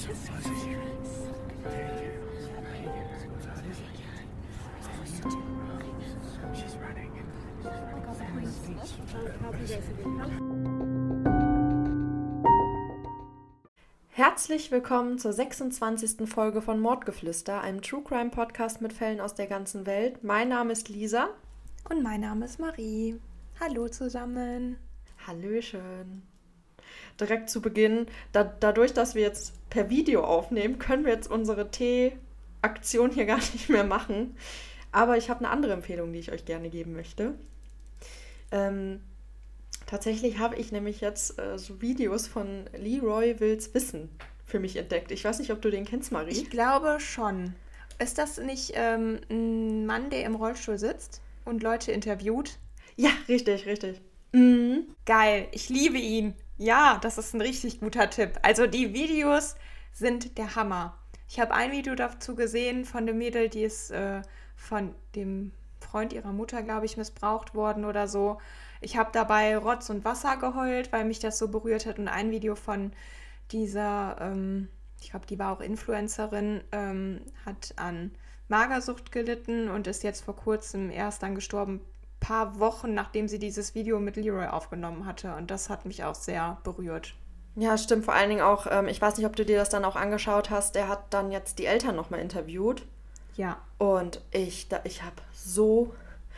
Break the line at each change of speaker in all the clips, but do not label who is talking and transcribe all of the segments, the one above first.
Herzlich willkommen zur 26. Folge von Mordgeflüster, einem True Crime Podcast mit Fällen aus der ganzen Welt. Mein Name ist Lisa.
Und mein Name ist Marie. Hallo zusammen.
Hallöchen. Direkt zu Beginn, dadurch, dass wir jetzt per Video aufnehmen, können wir jetzt unsere Tee-Aktion hier gar nicht mehr machen. Aber ich habe eine andere Empfehlung, die ich euch gerne geben möchte. Tatsächlich habe ich nämlich jetzt so Videos von Leroy Will's Wissen für mich entdeckt. Ich weiß nicht, ob du den kennst, Marie.
Ich glaube schon. Ist das nicht ein Mann, der im Rollstuhl sitzt und Leute interviewt?
Ja, richtig.
Geil, ich liebe ihn. Ja, das ist ein richtig guter Tipp. Also die Videos sind der Hammer. Ich habe ein Video dazu gesehen von dem Mädel, die ist von dem Freund ihrer Mutter, glaube ich, missbraucht worden oder so. Ich habe dabei Rotz und Wasser geheult, weil mich das so berührt hat. Und ein Video von dieser, ich glaube, die war auch Influencerin, hat an Magersucht gelitten und ist jetzt vor kurzem erst dann gestorben, paar Wochen, nachdem sie dieses Video mit Leroy aufgenommen hatte. Und das hat mich auch sehr berührt.
Ja, stimmt. Vor allen Dingen auch, ich weiß nicht, ob du dir das dann auch angeschaut hast, der hat dann jetzt die Eltern nochmal interviewt.
Ja.
Und ich habe so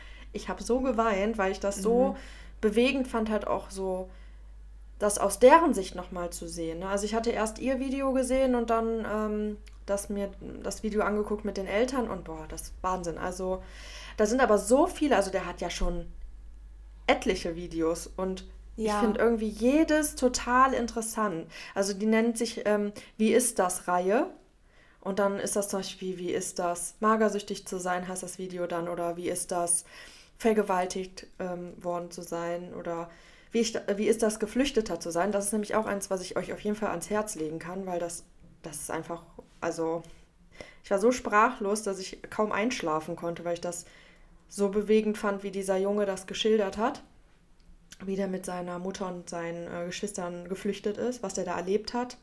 geweint, weil ich das so bewegend fand, halt auch so, das aus deren Sicht nochmal zu sehen. Ne? Also ich hatte erst ihr Video gesehen und dann das Video angeguckt mit den Eltern und boah, das ist Wahnsinn. Also da sind aber so viele, also der hat ja schon etliche Videos und ich finde irgendwie jedes total interessant. Also die nennt sich Wie ist das Reihe? Und dann ist das zum Beispiel, wie ist das magersüchtig zu sein, heißt das Video dann, oder wie ist das vergewaltigt worden zu sein oder wie ist das Geflüchteter zu sein. Das ist nämlich auch eins, was ich euch auf jeden Fall ans Herz legen kann, weil das ist einfach, also ich war so sprachlos, dass ich kaum einschlafen konnte, weil ich das so bewegend fand, wie dieser Junge das geschildert hat, wie der mit seiner Mutter und seinen Geschwistern geflüchtet ist, was der da erlebt hat.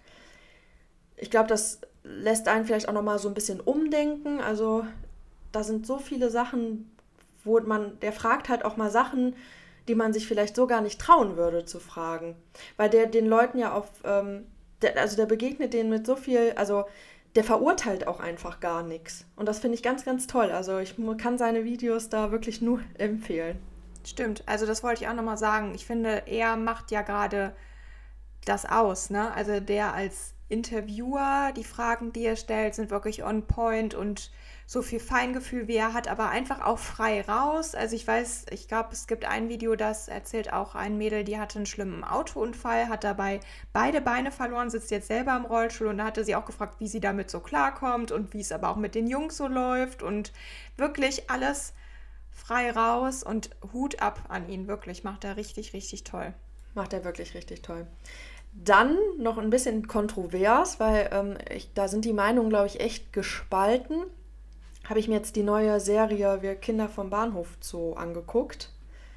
Ich glaube, das lässt einen vielleicht auch nochmal so ein bisschen umdenken. Also da sind so viele Sachen, der fragt halt auch mal Sachen, die man sich vielleicht so gar nicht trauen würde zu fragen. Weil der den Leuten ja der begegnet denen mit so viel, also der verurteilt auch einfach gar nichts. Und das finde ich ganz, ganz toll. Also ich kann seine Videos da wirklich nur empfehlen.
Stimmt, also das wollte ich auch nochmal sagen. Ich finde, er macht ja gerade das aus, ne? Also der als Interviewer, die Fragen, die er stellt, sind wirklich on point und so viel Feingefühl, wie er hat, aber einfach auch frei raus. Also ich glaube, es gibt ein Video, das erzählt auch ein Mädel, die hatte einen schlimmen Autounfall, hat dabei beide Beine verloren, sitzt jetzt selber im Rollstuhl und da hatte sie auch gefragt, wie sie damit so klarkommt und wie es aber auch mit den Jungs so läuft und wirklich alles frei raus und Hut ab an ihn, wirklich, macht er richtig, richtig toll.
Macht er wirklich richtig toll. Dann noch ein bisschen kontrovers, weil da sind die Meinungen, glaube ich, echt gespalten. Habe ich mir jetzt die neue Serie Wir Kinder vom Bahnhof Zoo angeguckt.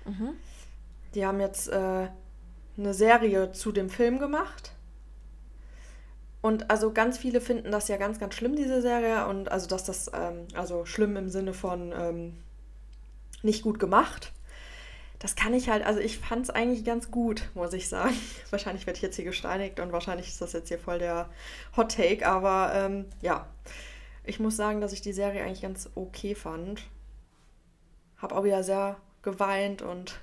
Die haben jetzt eine Serie zu dem Film gemacht. Und also ganz viele finden das ja ganz, ganz schlimm, diese Serie. Und also, dass das, also schlimm im Sinne von nicht gut gemacht. Das kann ich halt, also ich fand es eigentlich ganz gut, muss ich sagen. Wahrscheinlich werde ich jetzt hier gesteinigt und wahrscheinlich ist das jetzt hier voll der Hot Take, aber ja, ich muss sagen, dass ich die Serie eigentlich ganz okay fand. Hab auch wieder sehr geweint und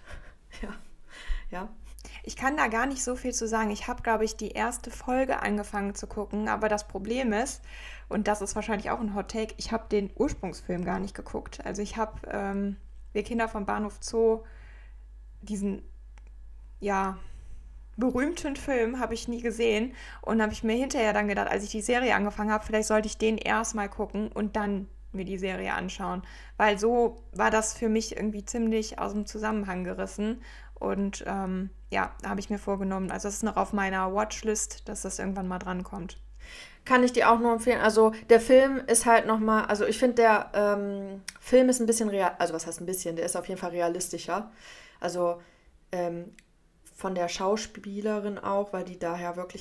ja.
Ich kann da gar nicht so viel zu sagen. Ich habe, glaube ich, die erste Folge angefangen zu gucken, aber das Problem ist, und das ist wahrscheinlich auch ein Hot Take, ich habe den Ursprungsfilm gar nicht geguckt. Also ich habe Wir Kinder vom Bahnhof Zoo, diesen, ja, berühmten Film habe ich nie gesehen und habe ich mir hinterher dann gedacht, als ich die Serie angefangen habe, vielleicht sollte ich den erst mal gucken und dann mir die Serie anschauen, weil so war das für mich irgendwie ziemlich aus dem Zusammenhang gerissen und ja, da habe ich mir vorgenommen, also das ist noch auf meiner Watchlist, dass das irgendwann mal drankommt.
Kann ich dir auch nur empfehlen. Also der Film ist halt nochmal, also ich finde, der Film ist ein bisschen also was heißt ein bisschen, der ist auf jeden Fall realistischer. Also von der Schauspielerin auch, weil die daher wirklich auch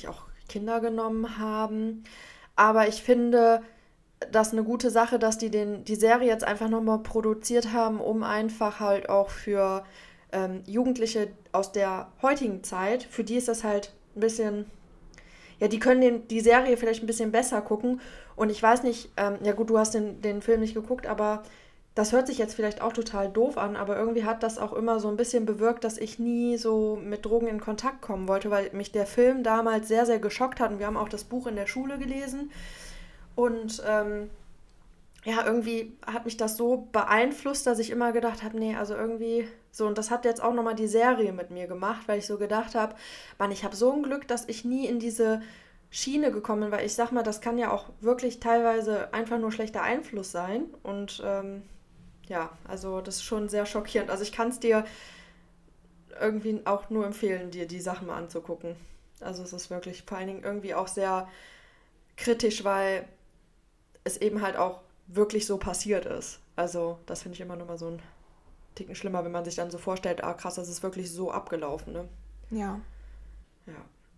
Kinder genommen haben. Aber ich finde das eine gute Sache, dass die Serie jetzt einfach nochmal produziert haben, um einfach halt auch für Jugendliche aus der heutigen Zeit, für die ist das halt ein bisschen, ja, die können die Serie vielleicht ein bisschen besser gucken. Und ich weiß nicht, ja gut, du hast den Film nicht geguckt, aber das hört sich jetzt vielleicht auch total doof an, aber irgendwie hat das auch immer so ein bisschen bewirkt, dass ich nie so mit Drogen in Kontakt kommen wollte, weil mich der Film damals sehr, sehr geschockt hat. Und wir haben auch das Buch in der Schule gelesen. Und ja, irgendwie hat mich das so beeinflusst, dass ich immer gedacht habe, nee, also irgendwie so. Und das hat jetzt auch nochmal die Serie mit mir gemacht, weil ich so gedacht habe, Mann, ich habe so ein Glück, dass ich nie in diese Schiene gekommen bin, weil ich sag mal, das kann ja auch wirklich teilweise einfach nur schlechter Einfluss sein. Und ja, also das ist schon sehr schockierend. Also ich kann es dir irgendwie auch nur empfehlen, dir die Sachen mal anzugucken. Also es ist wirklich vor allen Dingen irgendwie auch sehr kritisch, weil es eben halt auch wirklich so passiert ist. Also das finde ich immer noch mal so einen Ticken schlimmer, wenn man sich dann so vorstellt, ah krass, das ist wirklich so abgelaufen, ne?
Ja.
Ja.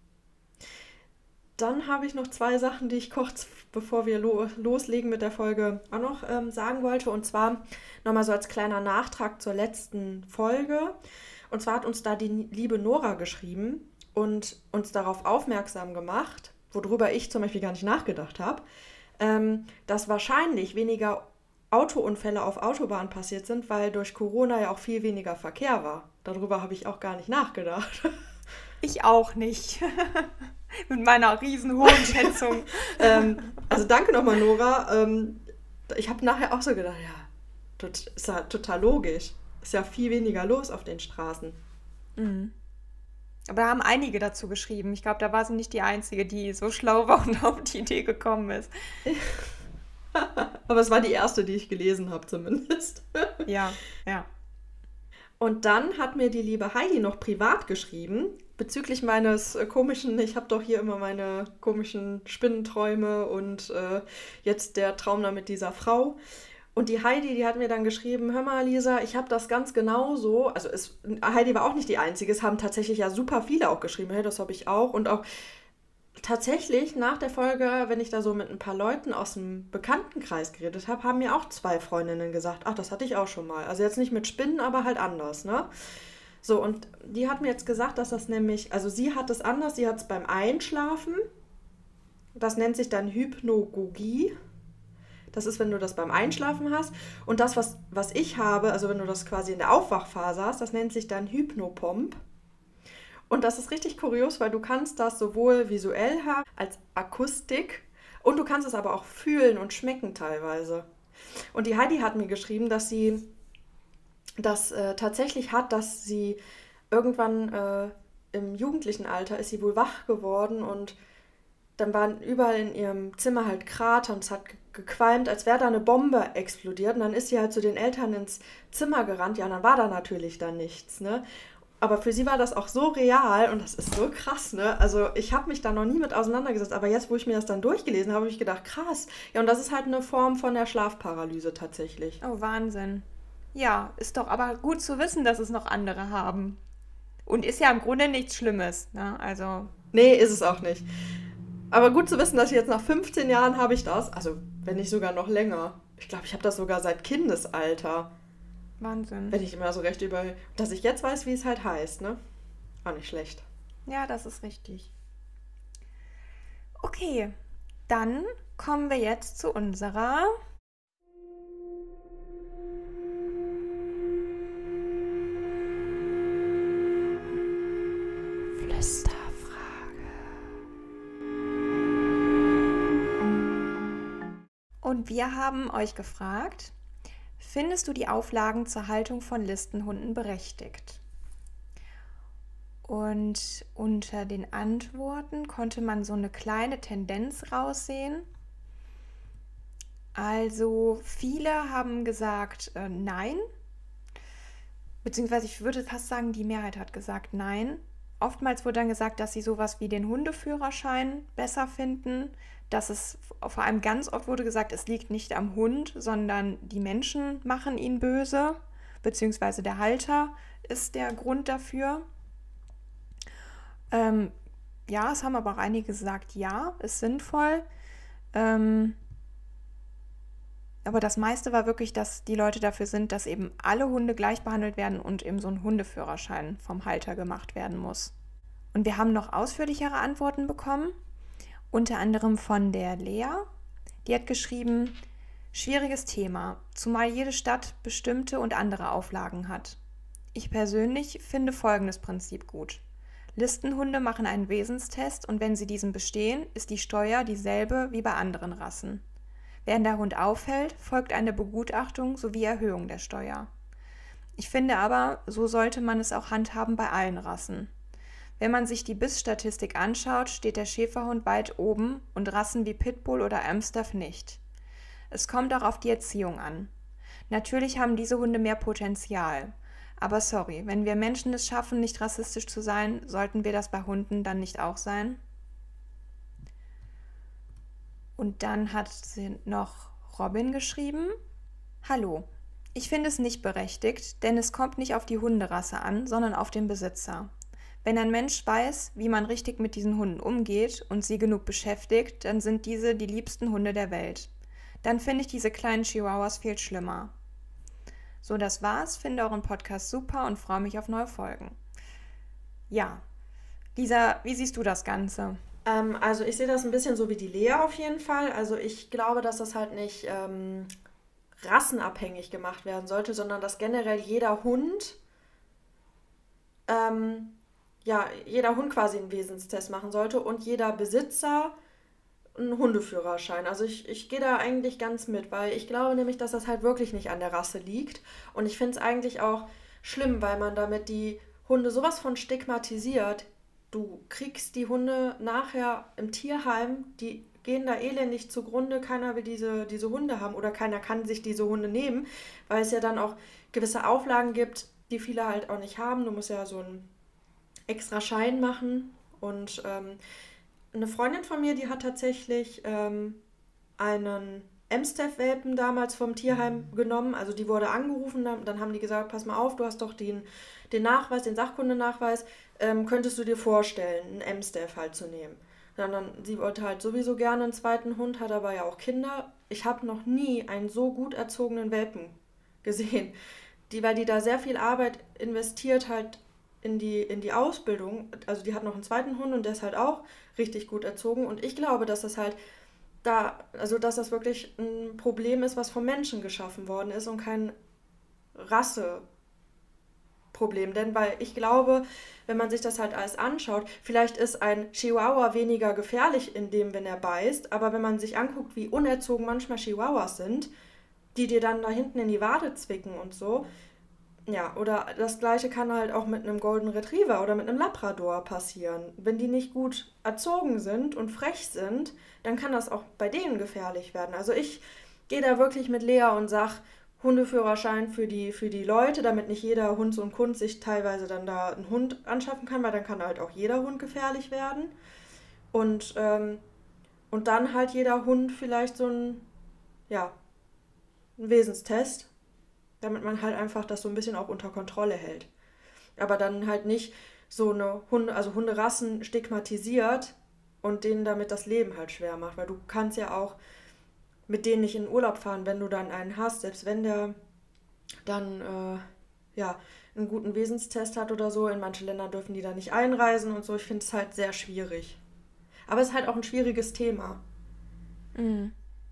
Dann habe ich noch zwei Sachen, die ich kurz, bevor wir loslegen mit der Folge, auch noch sagen wollte. Und zwar nochmal so als kleiner Nachtrag zur letzten Folge. Und zwar hat uns da die liebe Nora geschrieben und uns darauf aufmerksam gemacht, worüber ich zum Beispiel gar nicht nachgedacht habe, dass wahrscheinlich weniger Autounfälle auf Autobahnen passiert sind, weil durch Corona ja auch viel weniger Verkehr war. Darüber habe ich auch gar nicht nachgedacht.
Ich auch nicht. Mit meiner riesen hohen Schätzung.
Also danke nochmal, Nora. Ich habe nachher auch so gedacht, ja, ist ja total logisch. Ist ja viel weniger los auf den Straßen.
Mhm. Aber da haben einige dazu geschrieben. Ich glaube, da war sie nicht die Einzige, die so schlau war und auf die Idee gekommen ist.
Aber es war die erste, die ich gelesen habe zumindest.
Ja, ja.
Und dann hat mir die liebe Heidi noch privat geschrieben, bezüglich meines komischen, ich habe doch hier immer meine komischen Spinnenträume und jetzt der Traum da mit dieser Frau. Und die Heidi, die hat mir dann geschrieben, hör mal Lisa, ich habe das ganz genauso, also Heidi war auch nicht die Einzige, es haben tatsächlich ja super viele auch geschrieben, hey, das habe ich auch. Und auch tatsächlich nach der Folge, wenn ich da so mit ein paar Leuten aus dem Bekanntenkreis geredet habe, haben mir auch zwei Freundinnen gesagt, ach, das hatte ich auch schon mal. Also jetzt nicht mit Spinnen, aber halt anders, ne? So, und die hat mir jetzt gesagt, dass das nämlich, also sie hat es anders, sie hat es beim Einschlafen, das nennt sich dann Hypnagogie. Das ist, wenn du das beim Einschlafen hast. Und das, was ich habe, also wenn du das quasi in der Aufwachphase hast, das nennt sich dann Hypnopomp. Und das ist richtig kurios, weil du kannst das sowohl visuell haben als Akustik und du kannst es aber auch fühlen und schmecken teilweise. Und die Heidi hat mir geschrieben, dass sie das tatsächlich hat, dass sie irgendwann im jugendlichen Alter ist sie wohl wach geworden und dann waren überall in ihrem Zimmer halt Krater und es hat gequalmt, als wäre da eine Bombe explodiert. Und dann ist sie halt zu den Eltern ins Zimmer gerannt. Ja, und dann war da natürlich dann nichts, ne? Aber für sie war das auch so real und das ist so krass, ne? Also ich habe mich da noch nie mit auseinandergesetzt, aber jetzt, wo ich mir das dann durchgelesen habe, habe ich gedacht, krass. Ja, und das ist halt eine Form von der Schlafparalyse tatsächlich.
Oh, Wahnsinn. Ja, ist doch aber gut zu wissen, dass es noch andere haben. Und ist ja im Grunde nichts Schlimmes, ne? Also.
Nee, ist es auch nicht. Aber gut zu wissen, dass ich jetzt nach 15 Jahren habe ich das, also wenn nicht sogar noch länger. Ich glaube, ich habe das sogar seit Kindesalter.
Wahnsinn.
Wenn ich immer so recht dass ich jetzt weiß, wie es halt heißt, ne? Auch nicht schlecht.
Ja, das ist richtig. Okay, dann kommen wir jetzt zu unserer Flüsterfrage. Und wir haben euch gefragt, findest du die Auflagen zur Haltung von Listenhunden berechtigt? Und unter den Antworten konnte man so eine kleine Tendenz raussehen. Also viele haben gesagt nein, beziehungsweise ich würde fast sagen, die Mehrheit hat gesagt nein. Oftmals wurde dann gesagt, dass sie sowas wie den Hundeführerschein besser finden. Dass es vor allem ganz oft wurde gesagt, es liegt nicht am Hund, sondern die Menschen machen ihn böse, beziehungsweise der Halter ist der Grund dafür. Ja, es haben aber auch einige gesagt, ja, ist sinnvoll. Aber das meiste war wirklich, dass die Leute dafür sind, dass eben alle Hunde gleich behandelt werden und eben so ein Hundeführerschein vom Halter gemacht werden muss. Und wir haben noch ausführlichere Antworten bekommen, unter anderem von der Lea. Die hat geschrieben, schwieriges Thema, zumal jede Stadt bestimmte und andere Auflagen hat. Ich persönlich finde folgendes Prinzip gut. Listenhunde machen einen Wesenstest und wenn sie diesen bestehen, ist die Steuer dieselbe wie bei anderen Rassen. Während der Hund auffällt, folgt eine Begutachtung sowie Erhöhung der Steuer. Ich finde aber, so sollte man es auch handhaben bei allen Rassen. Wenn man sich die Bissstatistik anschaut, steht der Schäferhund weit oben und Rassen wie Pitbull oder Amstaff nicht. Es kommt auch auf die Erziehung an. Natürlich haben diese Hunde mehr Potenzial. Aber sorry, wenn wir Menschen es schaffen, nicht rassistisch zu sein, sollten wir das bei Hunden dann nicht auch sein? Und dann hat sie noch Robin geschrieben. Hallo, ich finde es nicht berechtigt, denn es kommt nicht auf die Hunderasse an, sondern auf den Besitzer. Wenn ein Mensch weiß, wie man richtig mit diesen Hunden umgeht und sie genug beschäftigt, dann sind diese die liebsten Hunde der Welt. Dann finde ich diese kleinen Chihuahuas viel schlimmer. So, das war's. Finde euren Podcast super und freue mich auf neue Folgen. Ja, Lisa, wie siehst du das Ganze?
Also ich sehe das ein bisschen so wie die Lea auf jeden Fall. Also ich glaube, dass das halt nicht rassenabhängig gemacht werden sollte, sondern dass generell jeder Hund quasi einen Wesenstest machen sollte und jeder Besitzer einen Hundeführerschein. Also ich gehe da eigentlich ganz mit, weil ich glaube nämlich, dass das halt wirklich nicht an der Rasse liegt. Und ich finde es eigentlich auch schlimm, weil man damit die Hunde sowas von stigmatisiert. Du kriegst die Hunde nachher im Tierheim, die gehen da elendig zugrunde, keiner will diese Hunde haben oder keiner kann sich diese Hunde nehmen, weil es ja dann auch gewisse Auflagen gibt, die viele halt auch nicht haben. Du musst ja so einen extra Schein machen und eine Freundin von mir, die hat tatsächlich einen Amstaff-Welpen damals vom Tierheim genommen. Also die wurde angerufen, dann haben die gesagt, pass mal auf, du hast doch den Nachweis, den Sachkundenachweis, könntest du dir vorstellen, einen Amstaff halt zu nehmen. Sie wollte halt sowieso gerne einen zweiten Hund, hat aber ja auch Kinder. Ich habe noch nie einen so gut erzogenen Welpen gesehen, weil die da sehr viel Arbeit investiert halt in die Ausbildung. Also die hat noch einen zweiten Hund und der ist halt auch richtig gut erzogen. Und ich glaube, dass das halt dass das wirklich ein Problem ist, was vom Menschen geschaffen worden ist und kein Rasseproblem. Denn weil ich glaube, wenn man sich das halt alles anschaut, vielleicht ist ein Chihuahua weniger gefährlich wenn er beißt, aber wenn man sich anguckt, wie unerzogen manchmal Chihuahuas sind, die dir dann da hinten in die Wade zwicken und so. Ja, oder das Gleiche kann halt auch mit einem Golden Retriever oder mit einem Labrador passieren. Wenn die nicht gut erzogen sind und frech sind, dann kann das auch bei denen gefährlich werden. Also ich gehe da wirklich mit Lea und sage, Hundeführerschein für die Leute, damit nicht jeder Hund und Hund sich teilweise dann da einen Hund anschaffen kann, weil dann kann halt auch jeder Hund gefährlich werden. Und dann halt jeder Hund vielleicht so einen Wesenstest, damit man halt einfach das so ein bisschen auch unter Kontrolle hält. Aber dann halt nicht so eine Hunderassen stigmatisiert und denen damit das Leben halt schwer macht. Weil du kannst ja auch mit denen nicht in den Urlaub fahren, wenn du dann einen hast, selbst wenn der dann einen guten Wesenstest hat oder so. In manche Länder dürfen die da nicht einreisen und so. Ich finde es halt sehr schwierig. Aber es ist halt auch ein schwieriges Thema.
Mhm.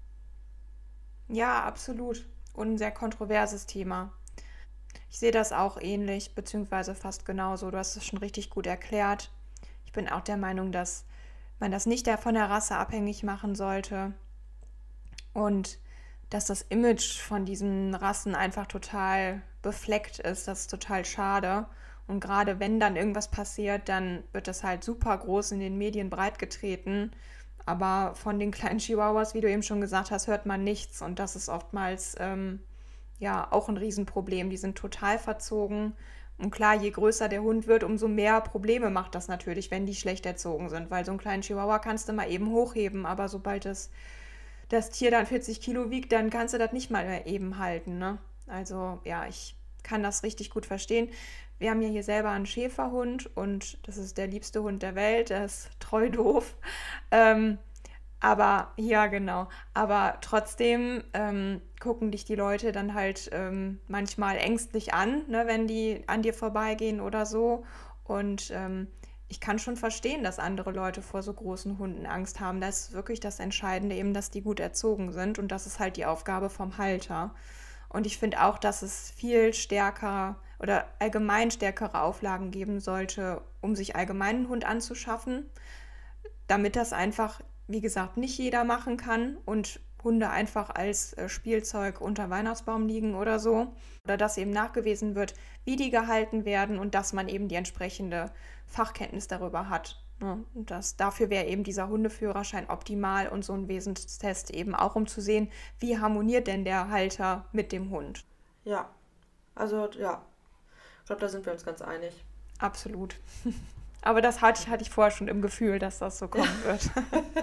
Ja, absolut. Und ein sehr kontroverses Thema. Ich sehe das auch ähnlich, beziehungsweise fast genauso. Du hast es schon richtig gut erklärt. Ich bin auch der Meinung, dass man das nicht von der Rasse abhängig machen sollte. Und dass das Image von diesen Rassen einfach total befleckt ist. Das ist total schade. Und gerade wenn dann irgendwas passiert, dann wird das halt super groß in den Medien breitgetreten. Aber von den kleinen Chihuahuas, wie du eben schon gesagt hast, hört man nichts. Und das ist oftmals auch ein Riesenproblem. Die sind total verzogen. Und klar, je größer der Hund wird, umso mehr Probleme macht das natürlich, wenn die schlecht erzogen sind. Weil so einen kleinen Chihuahua kannst du mal eben hochheben. Aber sobald das Tier dann 40 Kilo wiegt, dann kannst du das nicht mal mehr eben halten. Ne? Also ja, ich kann das richtig gut verstehen. Wir haben ja hier selber einen Schäferhund und das ist der liebste Hund der Welt, der ist treu doof. Aber, ja, genau. Aber trotzdem gucken dich die Leute dann halt manchmal ängstlich an, ne, wenn die an dir vorbeigehen oder so. Und ich kann schon verstehen, dass andere Leute vor so großen Hunden Angst haben. Das ist wirklich das Entscheidende, eben, dass die gut erzogen sind. Und das ist halt die Aufgabe vom Halter. Und ich finde auch, dass es viel stärker oder allgemein stärkere Auflagen geben sollte, um sich allgemein einen Hund anzuschaffen, damit das einfach, wie gesagt, nicht jeder machen kann und Hunde einfach als Spielzeug unter Weihnachtsbaum liegen oder so. Oder dass eben nachgewiesen wird, wie die gehalten werden und dass man eben die entsprechende Fachkenntnis darüber hat. Ne? Und dafür wäre eben dieser Hundeführerschein optimal und so ein Wesenstest eben auch, um zu sehen, wie harmoniert denn der Halter mit dem Hund.
Ja, also ja, ich glaube, da sind wir uns ganz einig.
Absolut. Aber das hatte ich vorher schon im Gefühl, dass das so kommen wird.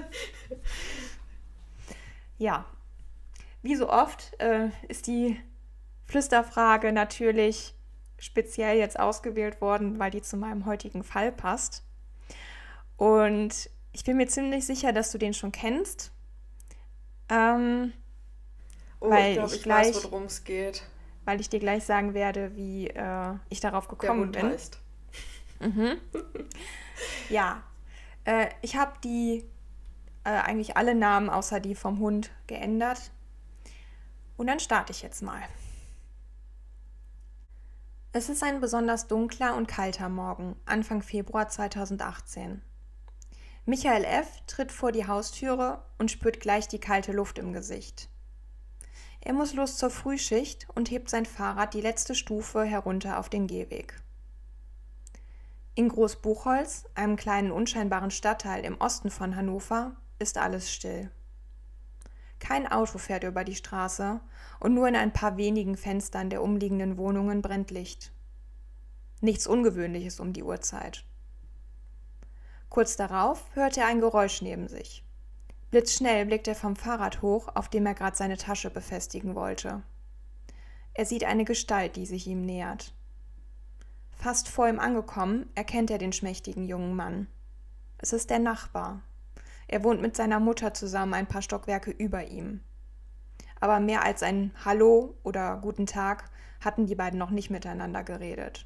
Ja, wie so oft ist die Flüsterfrage natürlich speziell jetzt ausgewählt worden, weil die zu meinem heutigen Fall passt. Und ich bin mir ziemlich sicher, dass du den schon kennst.
Ich glaube, ich weiß, worum es geht.
Weil ich dir gleich sagen werde, wie ich darauf gekommen bin.
Heißt.
Mhm. Ja, ich habe die eigentlich alle Namen außer die vom Hund geändert. Und dann starte ich jetzt mal. Es ist ein besonders dunkler und kalter Morgen, Anfang Februar 2018. Michael F. tritt vor die Haustüre und spürt gleich die kalte Luft im Gesicht. Er muss los zur Frühschicht und hebt sein Fahrrad die letzte Stufe herunter auf den Gehweg. In Großbuchholz, einem kleinen unscheinbaren Stadtteil im Osten von Hannover, ist alles still. Kein Auto fährt über die Straße und nur in ein paar wenigen Fenstern der umliegenden Wohnungen brennt Licht. Nichts Ungewöhnliches um die Uhrzeit. Kurz darauf hört er ein Geräusch neben sich. Blitzschnell blickt er vom Fahrrad hoch, auf dem er gerade seine Tasche befestigen wollte. Er sieht eine Gestalt, die sich ihm nähert. Fast vor ihm angekommen, erkennt er den schmächtigen jungen Mann. Es ist der Nachbar. Er wohnt mit seiner Mutter zusammen ein paar Stockwerke über ihm. Aber mehr als ein Hallo oder Guten Tag hatten die beiden noch nicht miteinander geredet.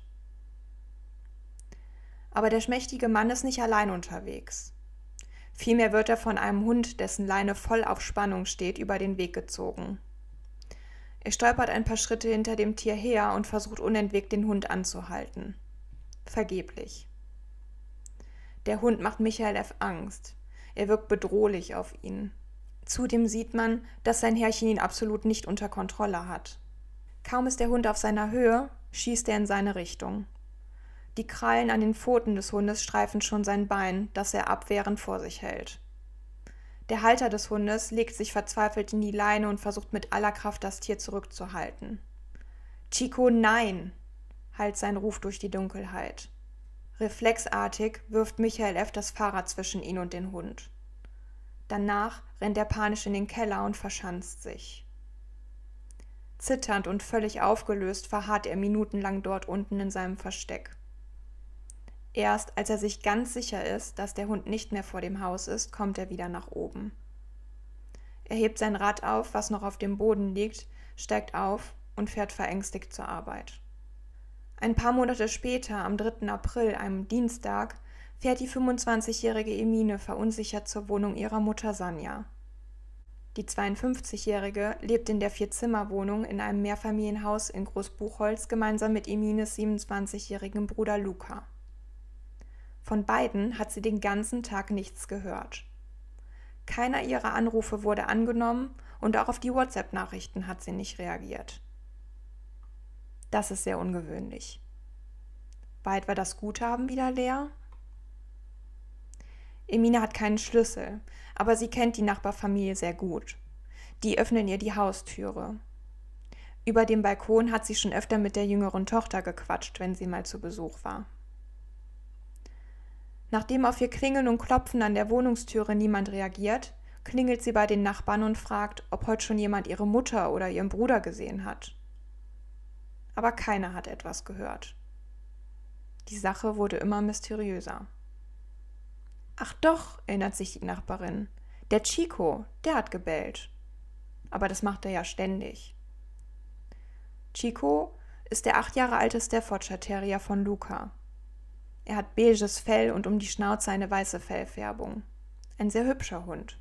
Aber der schmächtige Mann ist nicht allein unterwegs. Vielmehr wird er von einem Hund, dessen Leine voll auf Spannung steht, über den Weg gezogen. Er stolpert ein paar Schritte hinter dem Tier her und versucht unentwegt, den Hund anzuhalten. Vergeblich. Der Hund macht Michael F. Angst. Er wirkt bedrohlich auf ihn. Zudem sieht man, dass sein Herrchen ihn absolut nicht unter Kontrolle hat. Kaum ist der Hund auf seiner Höhe, schießt er in seine Richtung. Die Krallen an den Pfoten des Hundes streifen schon sein Bein, das er abwehrend vor sich hält. Der Halter des Hundes legt sich verzweifelt in die Leine und versucht mit aller Kraft, das Tier zurückzuhalten. »Chico, nein!« hallt sein Ruf durch die Dunkelheit. Reflexartig wirft Michael F. das Fahrrad zwischen ihn und den Hund. Danach rennt er panisch in den Keller und verschanzt sich. Zitternd und völlig aufgelöst verharrt er minutenlang dort unten in seinem Versteck. Erst als er sich ganz sicher ist, dass der Hund nicht mehr vor dem Haus ist, kommt er wieder nach oben. Er hebt sein Rad auf, was noch auf dem Boden liegt, steigt auf und fährt verängstigt zur Arbeit. Ein paar Monate später, am 3. April, einem Dienstag, fährt die 25-jährige Emine verunsichert zur Wohnung ihrer Mutter Sanja. Die 52-jährige lebt in der 4-Zimmer-Wohnung in einem Mehrfamilienhaus in Großbuchholz gemeinsam mit Emines 27-jährigem Bruder Luca. Von beiden hat sie den ganzen Tag nichts gehört. Keiner ihrer Anrufe wurde angenommen und auch auf die WhatsApp-Nachrichten hat sie nicht reagiert. Das ist sehr ungewöhnlich. War etwa das Guthaben wieder leer? Emine hat keinen Schlüssel, aber sie kennt die Nachbarfamilie sehr gut. Die öffnen ihr die Haustüre. Über dem Balkon hat sie schon öfter mit der jüngeren Tochter gequatscht, wenn sie mal zu Besuch war. Nachdem auf ihr Klingeln und Klopfen an der Wohnungstüre niemand reagiert, klingelt sie bei den Nachbarn und fragt, ob heute schon jemand ihre Mutter oder ihren Bruder gesehen hat. aber keiner hat etwas gehört. Die Sache wurde immer mysteriöser. Ach doch, erinnert sich die Nachbarin, der Chico, der hat gebellt. Aber das macht er ja ständig. Chico ist der 8 Jahre alte Staffordshire Terrier von Luca. Er hat beiges Fell und um die Schnauze eine weiße Fellfärbung. Ein sehr hübscher Hund.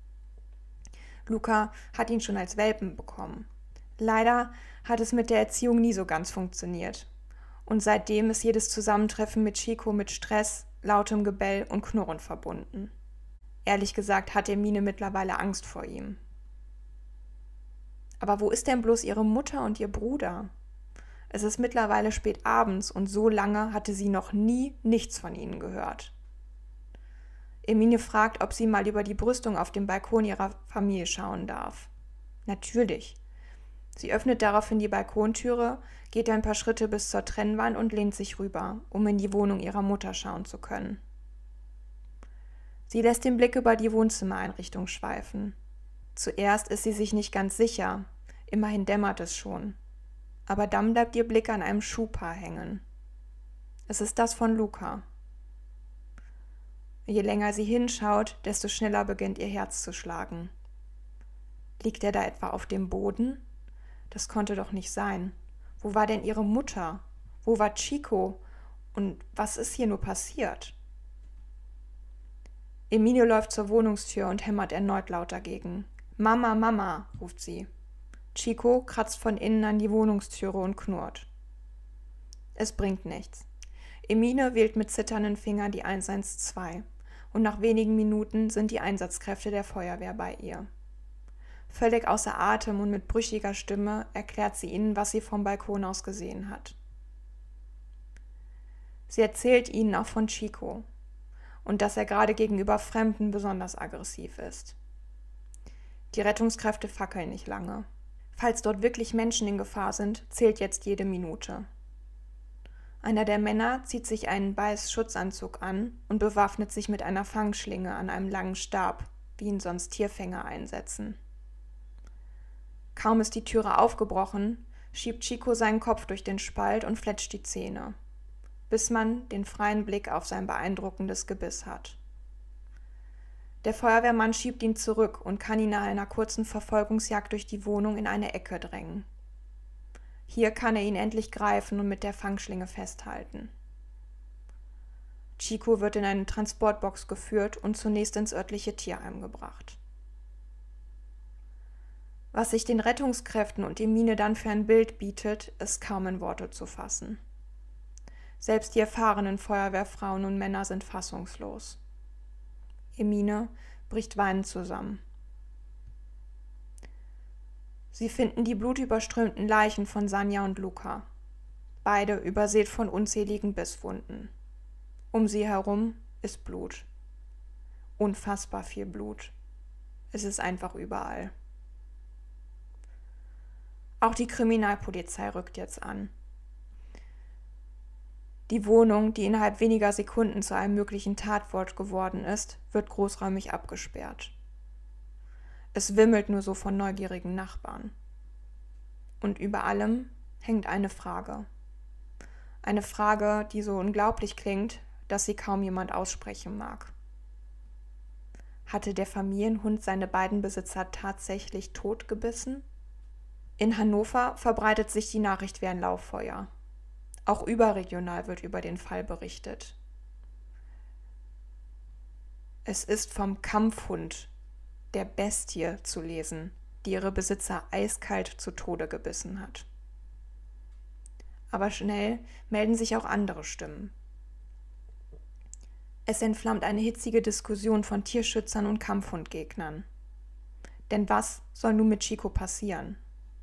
Luca hat ihn schon als Welpen bekommen. Leider hat es mit der Erziehung nie so ganz funktioniert. Und seitdem ist jedes Zusammentreffen mit Chico mit Stress, lautem Gebell und Knurren verbunden. Ehrlich gesagt hat Hermine mittlerweile Angst vor ihm. Aber wo ist denn bloß ihre Mutter und ihr Bruder? Es ist mittlerweile spät abends und so lange hatte sie noch nie nichts von ihnen gehört. Hermine fragt, ob sie mal über die Brüstung auf dem Balkon ihrer Familie schauen darf. Natürlich. Sie öffnet daraufhin die Balkontüre, geht ein paar Schritte bis zur Trennwand und lehnt sich rüber, um in die Wohnung ihrer Mutter schauen zu können. Sie lässt den Blick über die Wohnzimmereinrichtung schweifen. Zuerst ist sie sich nicht ganz sicher, immerhin dämmert es schon. Aber dann bleibt ihr Blick an einem Schuhpaar hängen. Es ist das von Luca. Je länger sie hinschaut, desto schneller beginnt ihr Herz zu schlagen. Liegt er da etwa auf dem Boden? Das konnte doch nicht sein. Wo war denn ihre Mutter? Wo war Chico? Und was ist hier nur passiert? Hermine läuft zur Wohnungstür und hämmert erneut laut dagegen. »Mama, Mama«, ruft sie. Chico kratzt von innen an die Wohnungstüre und knurrt. Es bringt nichts. Hermine wählt mit zitternden Fingern die 112 und nach wenigen Minuten sind die Einsatzkräfte der Feuerwehr bei ihr. Völlig außer Atem und mit brüchiger Stimme erklärt sie ihnen, was sie vom Balkon aus gesehen hat. Sie erzählt ihnen auch von Chico und dass er gerade gegenüber Fremden besonders aggressiv ist. Die Rettungskräfte fackeln nicht lange. Falls dort wirklich Menschen in Gefahr sind, zählt jetzt jede Minute. Einer der Männer zieht sich einen Beißschutzanzug an und bewaffnet sich mit einer Fangschlinge an einem langen Stab, wie ihn sonst Tierfänger einsetzen. Kaum ist die Türe aufgebrochen, schiebt Chico seinen Kopf durch den Spalt und fletscht die Zähne, bis man den freien Blick auf sein beeindruckendes Gebiss hat. Der Feuerwehrmann schiebt ihn zurück und kann ihn nach einer kurzen Verfolgungsjagd durch die Wohnung in eine Ecke drängen. Hier kann er ihn endlich greifen und mit der Fangschlinge festhalten. Chico wird in eine Transportbox geführt und zunächst ins örtliche Tierheim gebracht. Was sich den Rettungskräften und Hermine dann für ein Bild bietet, ist kaum in Worte zu fassen. Selbst die erfahrenen Feuerwehrfrauen und Männer sind fassungslos. Hermine bricht weinend zusammen. Sie finden die blutüberströmten Leichen von Sanja und Luca, beide übersät von unzähligen Bisswunden. Um sie herum ist Blut. Unfassbar viel Blut. Es ist einfach überall. Auch die Kriminalpolizei rückt jetzt an. Die Wohnung, die innerhalb weniger Sekunden zu einem möglichen Tatort geworden ist, wird großräumig abgesperrt. Es wimmelt nur so von neugierigen Nachbarn. Und über allem hängt eine Frage. Eine Frage, die so unglaublich klingt, dass sie kaum jemand aussprechen mag. Hatte der Familienhund seine beiden Besitzer tatsächlich totgebissen? In Hannover verbreitet sich die Nachricht wie ein Lauffeuer. Auch überregional wird über den Fall berichtet. Es ist vom Kampfhund, der Bestie, zu lesen, die ihre Besitzer eiskalt zu Tode gebissen hat. Aber schnell melden sich auch andere Stimmen. Es entflammt eine hitzige Diskussion von Tierschützern und Kampfhundgegnern. Denn was soll nun mit Chico passieren?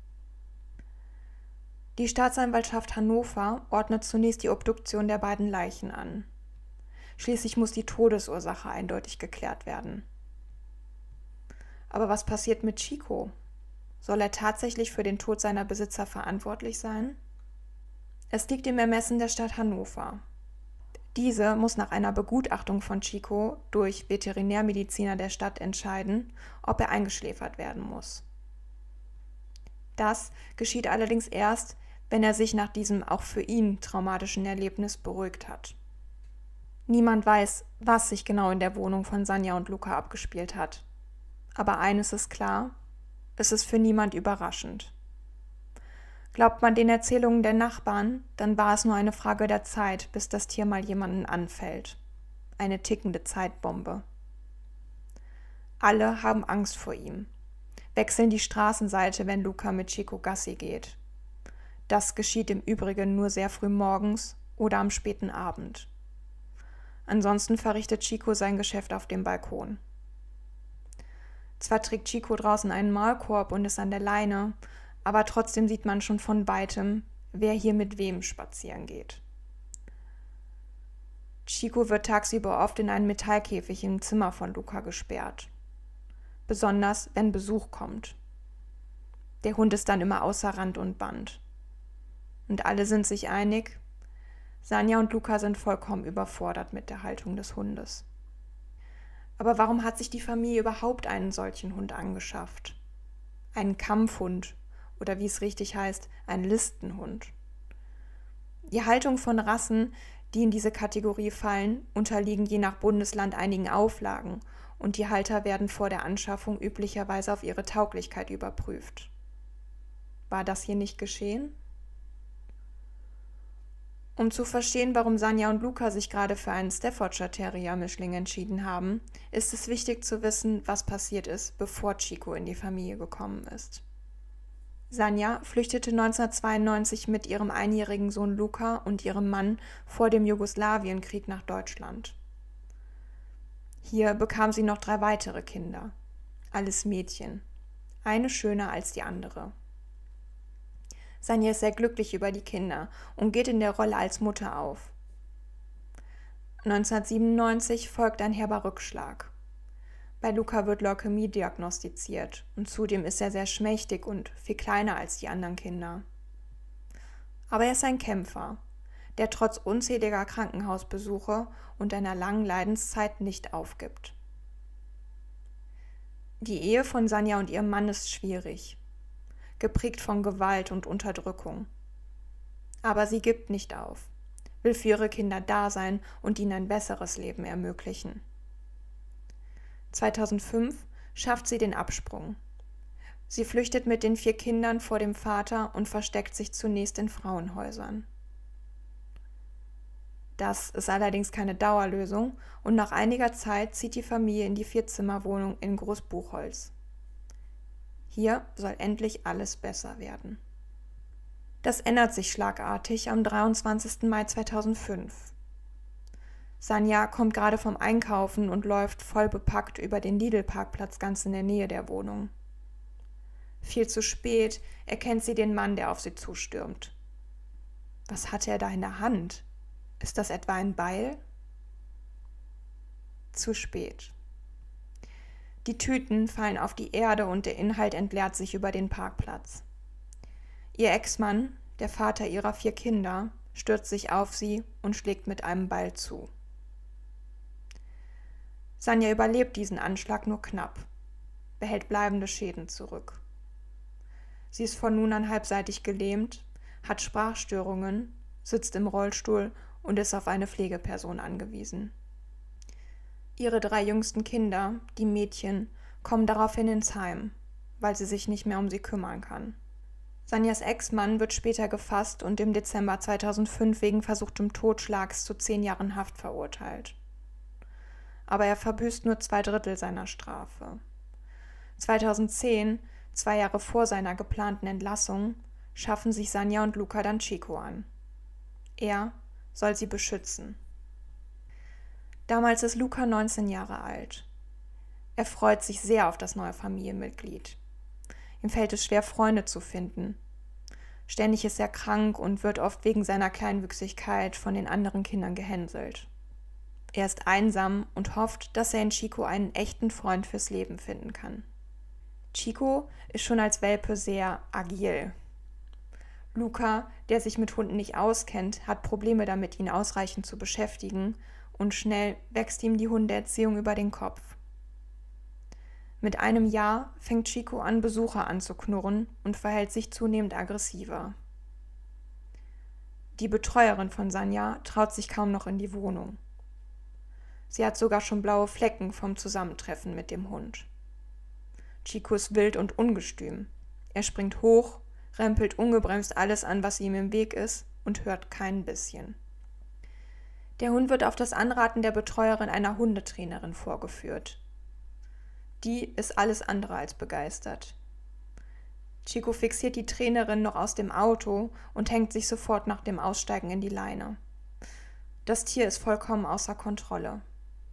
Die Staatsanwaltschaft Hannover ordnet zunächst die Obduktion der beiden Leichen an. Schließlich muss die Todesursache eindeutig geklärt werden. Aber was passiert mit Chico? Soll er tatsächlich für den Tod seiner Besitzer verantwortlich sein? Es liegt im Ermessen der Stadt Hannover. Diese muss nach einer Begutachtung von Chico durch Veterinärmediziner der Stadt entscheiden, ob er eingeschläfert werden muss. Das geschieht allerdings erst, wenn er sich nach diesem auch für ihn traumatischen Erlebnis beruhigt hat. Niemand weiß, was sich genau in der Wohnung von Sanja und Luca abgespielt hat. Aber eines ist klar, es ist für niemand überraschend. Glaubt man den Erzählungen der Nachbarn, dann war es nur eine Frage der Zeit, bis das Tier mal jemanden anfällt. Eine tickende Zeitbombe. Alle haben Angst vor ihm, wechseln die Straßenseite, wenn Luca mit Chico Gassi geht. Das geschieht im Übrigen nur sehr früh morgens oder am späten Abend. Ansonsten verrichtet Chico sein Geschäft auf dem Balkon. Zwar trägt Chico draußen einen Maulkorb und ist an der Leine, aber trotzdem sieht man schon von weitem, wer hier mit wem spazieren geht. Chico wird tagsüber oft in einen Metallkäfig im Zimmer von Luca gesperrt. Besonders, wenn Besuch kommt. Der Hund ist dann immer außer Rand und Band. Und alle sind sich einig, Sanja und Luca sind vollkommen überfordert mit der Haltung des Hundes. Aber warum hat sich die Familie überhaupt einen solchen Hund angeschafft? Einen Kampfhund oder wie es richtig heißt, einen Listenhund. Die Haltung von Rassen, die in diese Kategorie fallen, unterliegen je nach Bundesland einigen Auflagen und die Halter werden vor der Anschaffung üblicherweise auf ihre Tauglichkeit überprüft. War das hier nicht geschehen? Um zu verstehen, warum Sanja und Luca sich gerade für einen Staffordshire Terrier Mischling entschieden haben, ist es wichtig zu wissen, was passiert ist, bevor Chico in die Familie gekommen ist. Sanja flüchtete 1992 mit ihrem einjährigen Sohn Luca und ihrem Mann vor dem Jugoslawienkrieg nach Deutschland. Hier bekam sie noch 3 weitere Kinder, alles Mädchen, eine schöner als die andere. Sanja ist sehr glücklich über die Kinder und geht in der Rolle als Mutter auf. 1997 folgt ein herber Rückschlag. Bei Luca wird Leukämie diagnostiziert und zudem ist er sehr schmächtig und viel kleiner als die anderen Kinder. Aber er ist ein Kämpfer, der trotz unzähliger Krankenhausbesuche und einer langen Leidenszeit nicht aufgibt. Die Ehe von Sanja und ihrem Mann ist schwierig, geprägt von Gewalt und Unterdrückung. Aber sie gibt nicht auf, will für ihre Kinder da sein und ihnen ein besseres Leben ermöglichen. 2005 schafft sie den Absprung. Sie flüchtet mit den 4 Kindern vor dem Vater und versteckt sich zunächst in Frauenhäusern. Das ist allerdings keine Dauerlösung und nach einiger Zeit zieht die Familie in die 4-Zimmer-Wohnung in Großbuchholz. Hier soll endlich alles besser werden. Das ändert sich schlagartig am 23. Mai 2005. Sanja kommt gerade vom Einkaufen und läuft voll bepackt über den Lidl-Parkplatz ganz in der Nähe der Wohnung. Viel zu spät erkennt sie den Mann, der auf sie zustürmt. Was hat er da in der Hand? Ist das etwa ein Beil? Zu spät. Die Tüten fallen auf die Erde und der Inhalt entleert sich über den Parkplatz. Ihr Ex-Mann, der Vater ihrer 4 Kinder, stürzt sich auf sie und schlägt mit einem Beil zu. Sanja überlebt diesen Anschlag nur knapp, behält bleibende Schäden zurück. Sie ist von nun an halbseitig gelähmt, hat Sprachstörungen, sitzt im Rollstuhl und ist auf eine Pflegeperson angewiesen. Ihre 3 jüngsten Kinder, die Mädchen, kommen daraufhin ins Heim, weil sie sich nicht mehr um sie kümmern kann. Sanjas Ex-Mann wird später gefasst und im Dezember 2005 wegen versuchtem Totschlags zu 10 Jahren Haft verurteilt. Aber er verbüßt nur 2/3 seiner Strafe. 2010, 2 Jahre vor seiner geplanten Entlassung, schaffen sich Sanja und Luca dann Chico an. Er soll sie beschützen. Damals ist Luca 19 Jahre alt. Er freut sich sehr auf das neue Familienmitglied. Ihm fällt es schwer, Freunde zu finden. Ständig ist er krank und wird oft wegen seiner Kleinwüchsigkeit von den anderen Kindern gehänselt. Er ist einsam und hofft, dass er in Chico einen echten Freund fürs Leben finden kann. Chico ist schon als Welpe sehr agil. Luca, der sich mit Hunden nicht auskennt, hat Probleme damit, ihn ausreichend zu beschäftigen und schnell wächst ihm die Hundeerziehung über den Kopf. Mit einem Jahr fängt Chico an, Besucher anzuknurren und verhält sich zunehmend aggressiver. Die Betreuerin von Sanja traut sich kaum noch in die Wohnung. Sie hat sogar schon blaue Flecken vom Zusammentreffen mit dem Hund. Chico ist wild und ungestüm. Er springt hoch, rempelt ungebremst alles an, was ihm im Weg ist, und hört kein bisschen. Der Hund wird auf das Anraten der Betreuerin einer Hundetrainerin vorgeführt. Die ist alles andere als begeistert. Chico fixiert die Trainerin noch aus dem Auto und hängt sich sofort nach dem Aussteigen in die Leine. Das Tier ist vollkommen außer Kontrolle.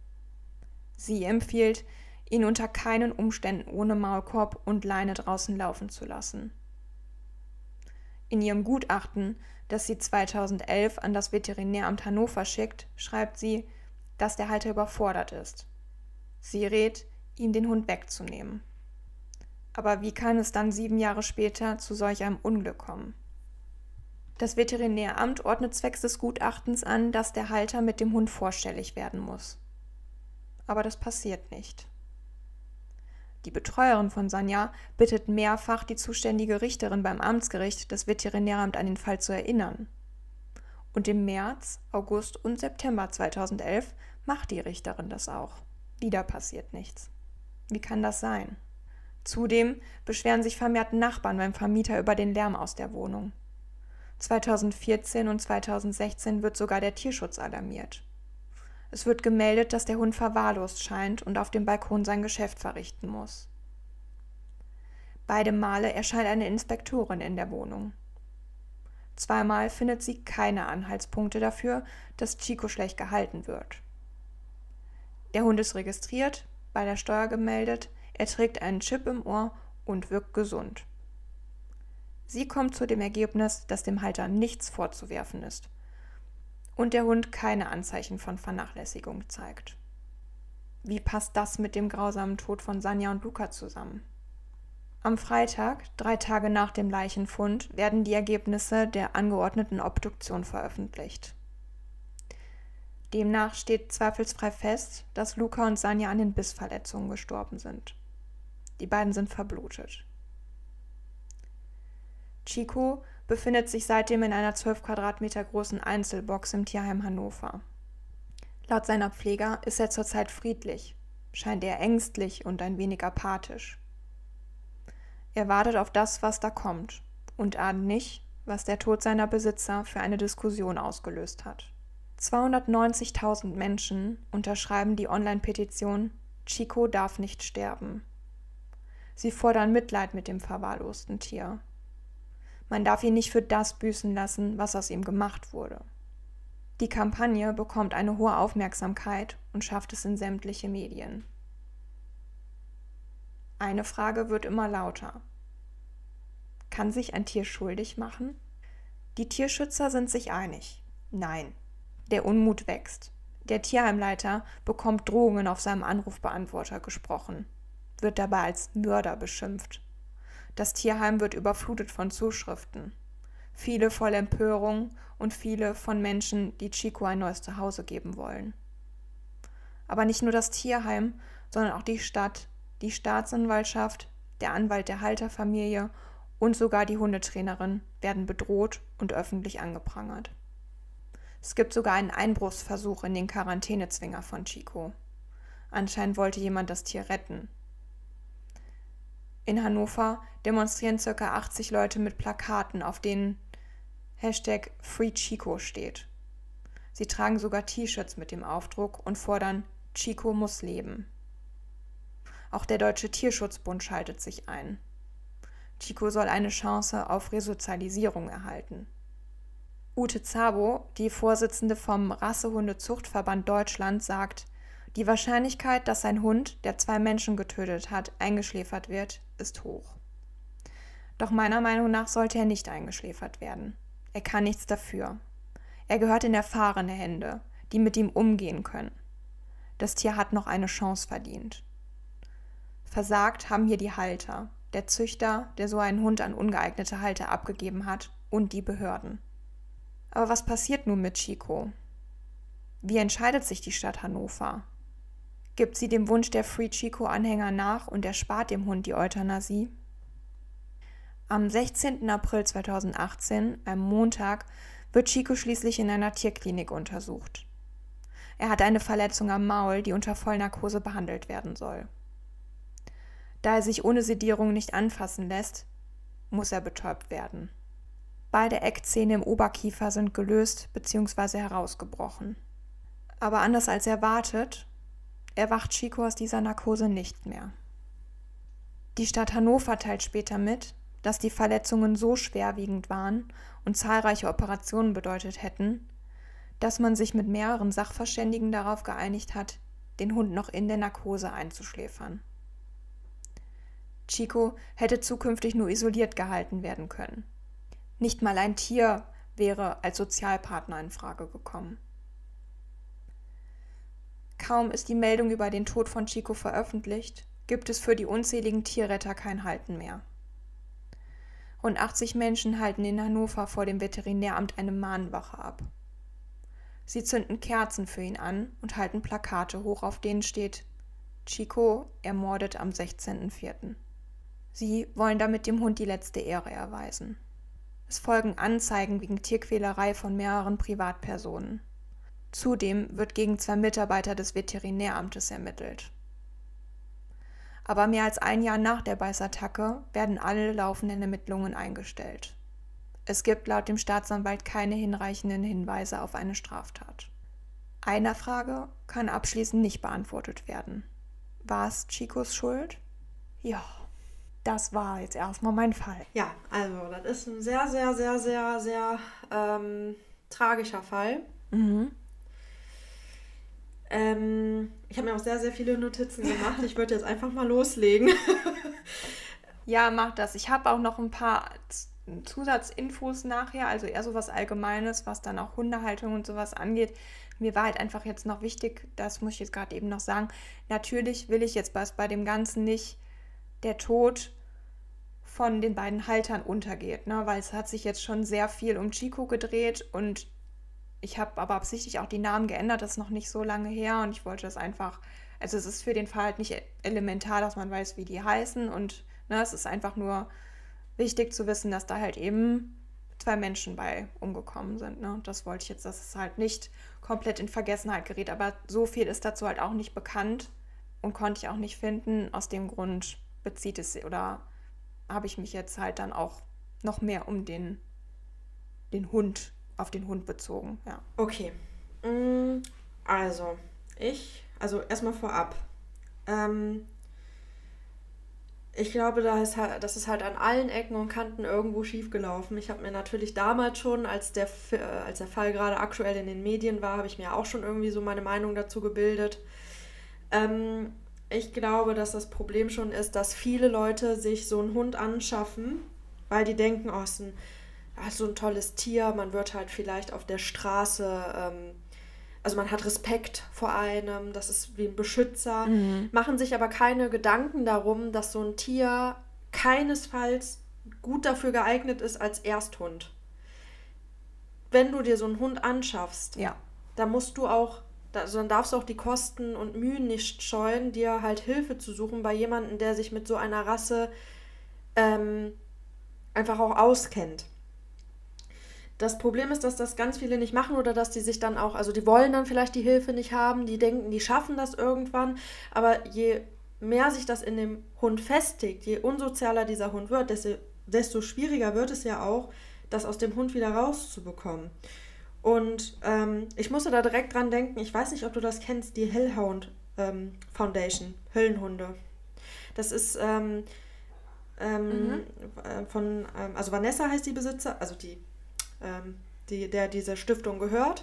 Sie empfiehlt, ihn unter keinen Umständen ohne Maulkorb und Leine draußen laufen zu lassen. In ihrem Gutachten, das sie 2011 an das Veterinäramt Hannover schickt, schreibt sie, dass der Halter überfordert ist. Sie rät, ihm den Hund wegzunehmen. Aber wie kann es dann 7 Jahre später zu solch einem Unglück kommen? Das Veterinäramt ordnet zwecks des Gutachtens an, dass der Halter mit dem Hund vorstellig werden muss. Aber das passiert nicht. Die Betreuerin von Sanja bittet mehrfach die zuständige Richterin beim Amtsgericht, das Veterinäramt an den Fall zu erinnern. Und im März, August und September 2011 macht die Richterin das auch. Wieder passiert nichts. Wie kann das sein? Zudem beschweren sich vermehrt Nachbarn beim Vermieter über den Lärm aus der Wohnung. 2014 und 2016 wird sogar der Tierschutz alarmiert. Es wird gemeldet, dass der Hund verwahrlost scheint und auf dem Balkon sein Geschäft verrichten muss. Beide Male erscheint eine Inspektorin in der Wohnung. Zweimal findet sie keine Anhaltspunkte dafür, dass Chico schlecht gehalten wird. Der Hund ist registriert, bei der Steuer gemeldet, er trägt einen Chip im Ohr und wirkt gesund. Sie kommt zu dem Ergebnis, dass dem Halter nichts vorzuwerfen ist und der Hund keine Anzeichen von Vernachlässigung zeigt. Wie passt das mit dem grausamen Tod von Sanja und Luca zusammen? Am Freitag, 3 Tage nach dem Leichenfund, werden die Ergebnisse der angeordneten Obduktion veröffentlicht. Demnach steht zweifelsfrei fest, dass Luca und Sanja an den Bissverletzungen gestorben sind. Die beiden sind verblutet. Chico befindet sich seitdem in einer 12 Quadratmeter großen Einzelbox im Tierheim Hannover. Laut seiner Pfleger ist er zurzeit friedlich, scheint eher ängstlich und ein wenig apathisch. Er wartet auf das, was da kommt, und ahnt nicht, was der Tod seiner Besitzer für eine Diskussion ausgelöst hat. 290.000 Menschen unterschreiben die Online-Petition „Chico darf nicht sterben". Sie fordern Mitleid mit dem verwahrlosten Tier. Man darf ihn nicht für das büßen lassen, was aus ihm gemacht wurde. Die Kampagne bekommt eine hohe Aufmerksamkeit und schafft es in sämtliche Medien. Eine Frage wird immer lauter. Kann sich ein Tier schuldig machen? Die Tierschützer sind sich einig. Nein. Der Unmut wächst. Der Tierheimleiter bekommt Drohungen auf seinem Anrufbeantworter gesprochen, wird dabei als Mörder beschimpft. Das Tierheim wird überflutet von Zuschriften. Viele voll Empörung und viele von Menschen, die Chico ein neues Zuhause geben wollen. Aber nicht nur das Tierheim, sondern auch die Stadt, die Staatsanwaltschaft, der Anwalt der Halterfamilie und sogar die Hundetrainerin werden bedroht und öffentlich angeprangert. Es gibt sogar einen Einbruchsversuch in den Quarantänezwinger von Chico. Anscheinend wollte jemand das Tier retten. In Hannover demonstrieren ca. 80 Leute mit Plakaten, auf denen #FreeChico steht. Sie tragen sogar T-Shirts mit dem Aufdruck und fordern „Chico muss leben". Auch der Deutsche Tierschutzbund schaltet sich ein. Chico soll eine Chance auf Resozialisierung erhalten. Ute Szabo, die Vorsitzende vom Rassehundezuchtverband Deutschland, sagt, die Wahrscheinlichkeit, dass ein Hund, der 2 Menschen getötet hat, eingeschläfert wird, ist hoch. Doch meiner Meinung nach sollte er nicht eingeschläfert werden. Er kann nichts dafür. Er gehört in erfahrene Hände, die mit ihm umgehen können. Das Tier hat noch eine Chance verdient. Versagt haben hier die Halter, der Züchter, der so einen Hund an ungeeignete Halter abgegeben hat, und die Behörden. Aber was passiert nun mit Chico? Wie entscheidet sich die Stadt Hannover? Gibt sie dem Wunsch der Free Chico-Anhänger nach und erspart dem Hund die Euthanasie? Am 16. April 2018, einem Montag, wird Chico schließlich in einer Tierklinik untersucht. Er hat eine Verletzung am Maul, die unter Vollnarkose behandelt werden soll. Da er sich ohne Sedierung nicht anfassen lässt, muss er betäubt werden. Beide Eckzähne im Oberkiefer sind gelöst bzw. herausgebrochen. Aber anders als erwartet, erwacht Chico aus dieser Narkose nicht mehr. Die Stadt Hannover teilt später mit, dass die Verletzungen so schwerwiegend waren und zahlreiche Operationen bedeutet hätten, dass man sich mit mehreren Sachverständigen darauf geeinigt hat, den Hund noch in der Narkose einzuschläfern. Chico hätte zukünftig nur isoliert gehalten werden können. Nicht mal ein Tier wäre als Sozialpartner in Frage gekommen. Kaum ist die Meldung über den Tod von Chico veröffentlicht, gibt es für die unzähligen Tierretter kein Halten mehr. Rund 80 Menschen halten in Hannover vor dem Veterinäramt eine Mahnwache ab. Sie zünden Kerzen für ihn an und halten Plakate hoch, auf denen steht: Chico ermordet am 16.04. Sie wollen damit dem Hund die letzte Ehre erweisen. Es folgen Anzeigen wegen Tierquälerei von mehreren Privatpersonen. Zudem wird gegen 2 Mitarbeiter des Veterinäramtes ermittelt. Aber mehr als ein Jahr nach der Beißattacke werden alle laufenden Ermittlungen eingestellt. Es gibt laut dem Staatsanwalt keine hinreichenden Hinweise auf eine Straftat. Eine Frage kann abschließend nicht beantwortet werden. War es Chicos Schuld? Ja, das war jetzt erstmal mein Fall.
Ja, also das ist ein sehr, sehr, sehr, sehr, sehr tragischer Fall.
Mhm.
Ich habe mir auch sehr, sehr viele Notizen gemacht. Ich würde jetzt einfach mal loslegen.
Ja, mach das. Ich habe auch noch ein paar Zusatzinfos nachher, also eher so was Allgemeines, was dann auch Hundehaltung und sowas angeht. Mir war halt einfach jetzt noch wichtig, das muss ich jetzt gerade eben noch sagen, natürlich will ich jetzt bei dem Ganzen nicht der Tod von den beiden Haltern untergeht, ne? Weil es hat sich jetzt schon sehr viel um Chico gedreht und ich habe aber absichtlich auch die Namen geändert, das ist noch nicht so lange her und ich wollte das einfach, also es ist für den Fall halt nicht elementar, dass man weiß, wie die heißen und ne, es ist einfach nur wichtig zu wissen, dass da halt eben 2 Menschen bei umgekommen sind. Ne? Und das wollte ich jetzt, dass es halt nicht komplett in Vergessenheit gerät, aber so viel ist dazu halt auch nicht bekannt und konnte ich auch nicht finden. Aus dem Grund bezieht es oder habe ich mich jetzt halt dann auch noch mehr um den Hund auf den Hund bezogen, ja.
Okay. Also erstmal vorab. Ich glaube, das ist halt an allen Ecken und Kanten irgendwo schiefgelaufen. Ich habe mir natürlich damals schon, als der Fall gerade aktuell in den Medien war, habe ich mir auch schon irgendwie so meine Meinung dazu gebildet. Ich glaube, dass das Problem schon ist, dass viele Leute sich so einen Hund anschaffen, weil die denken, oh, ist so ein tolles Tier, man wird halt vielleicht auf der Straße, also man hat Respekt vor einem, das ist wie ein Beschützer, machen sich aber keine Gedanken darum, dass so ein Tier keinesfalls gut dafür geeignet ist als Ersthund. Wenn du dir so einen Hund anschaffst,
Ja.
dann dann darfst du auch die Kosten und Mühen nicht scheuen, dir halt Hilfe zu suchen bei jemandem, der sich mit so einer Rasse einfach auch auskennt. Das Problem ist, dass das ganz viele nicht machen oder dass die sich dann auch, also die wollen dann vielleicht die Hilfe nicht haben, die denken, die schaffen das irgendwann, aber je mehr sich das in dem Hund festigt, je unsozialer dieser Hund wird, desto schwieriger wird es ja auch, das aus dem Hund wieder rauszubekommen. Und ich musste da direkt dran denken, ich weiß nicht, ob du das kennst, die Hellhound Foundation, Höllenhunde. Das ist also Vanessa heißt die Besitzer, also der diese Stiftung gehört.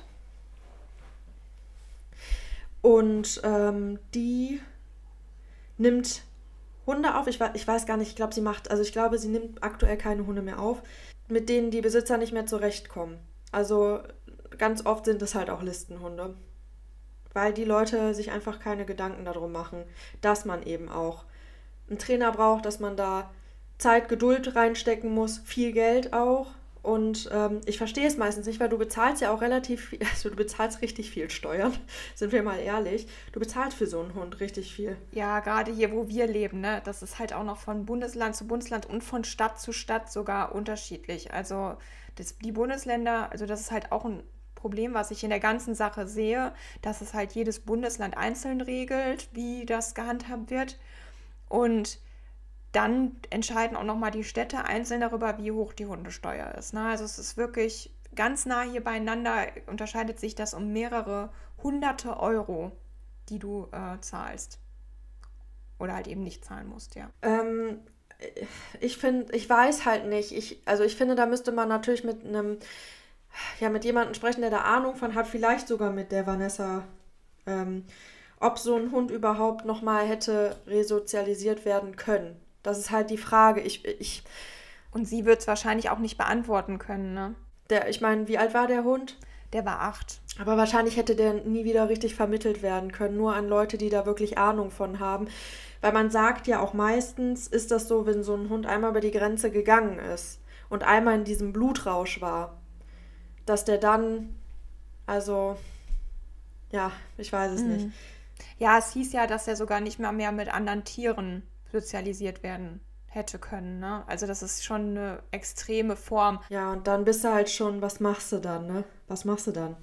Und die nimmt Hunde auf. Ich weiß gar nicht, ich glaube, sie nimmt aktuell keine Hunde mehr auf, mit denen die Besitzer nicht mehr zurechtkommen. Also ganz oft sind es halt auch Listenhunde. Weil die Leute sich einfach keine Gedanken darum machen, dass man eben auch einen Trainer braucht, dass man da Zeit, Geduld reinstecken muss, viel Geld auch. Und ich verstehe es meistens nicht, weil du bezahlst ja auch relativ viel, also du bezahlst richtig viel Steuern, sind wir mal ehrlich. Du bezahlst für so einen Hund richtig viel.
Ja, gerade hier, wo wir leben, ne, das ist halt auch noch von Bundesland zu Bundesland und von Stadt zu Stadt sogar unterschiedlich. Also die Bundesländer, also das ist halt auch ein Problem, was ich in der ganzen Sache sehe, dass es halt jedes Bundesland einzeln regelt, wie das gehandhabt wird. Und dann entscheiden auch nochmal die Städte einzeln darüber, wie hoch die Hundesteuer ist. Ne? Also es ist wirklich ganz nah hier beieinander, unterscheidet sich das um mehrere hunderte Euro, die du zahlst. Oder halt eben nicht zahlen musst, ja.
Ich weiß halt nicht. Ich finde, da müsste man natürlich mit jemandem sprechen, der da Ahnung von hat, vielleicht sogar mit der Vanessa, ob so ein Hund überhaupt nochmal hätte resozialisiert werden können. Das ist halt die Frage.
Und sie wird es wahrscheinlich auch nicht beantworten können, ne?
Ich meine, wie alt war der Hund?
Der war 8.
Aber wahrscheinlich hätte der nie wieder richtig vermittelt werden können, nur an Leute, die da wirklich Ahnung von haben. Weil man sagt ja auch meistens, ist das so, wenn so ein Hund einmal über die Grenze gegangen ist und einmal in diesem Blutrausch war, dass der dann, also, ja, ich weiß es nicht.
Ja, es hieß ja, dass er sogar nicht mehr mit anderen Tieren sozialisiert werden hätte können, ne? Also das ist schon eine extreme Form.
Ja, und dann bist du halt schon, was machst du dann, ne? Was machst du dann?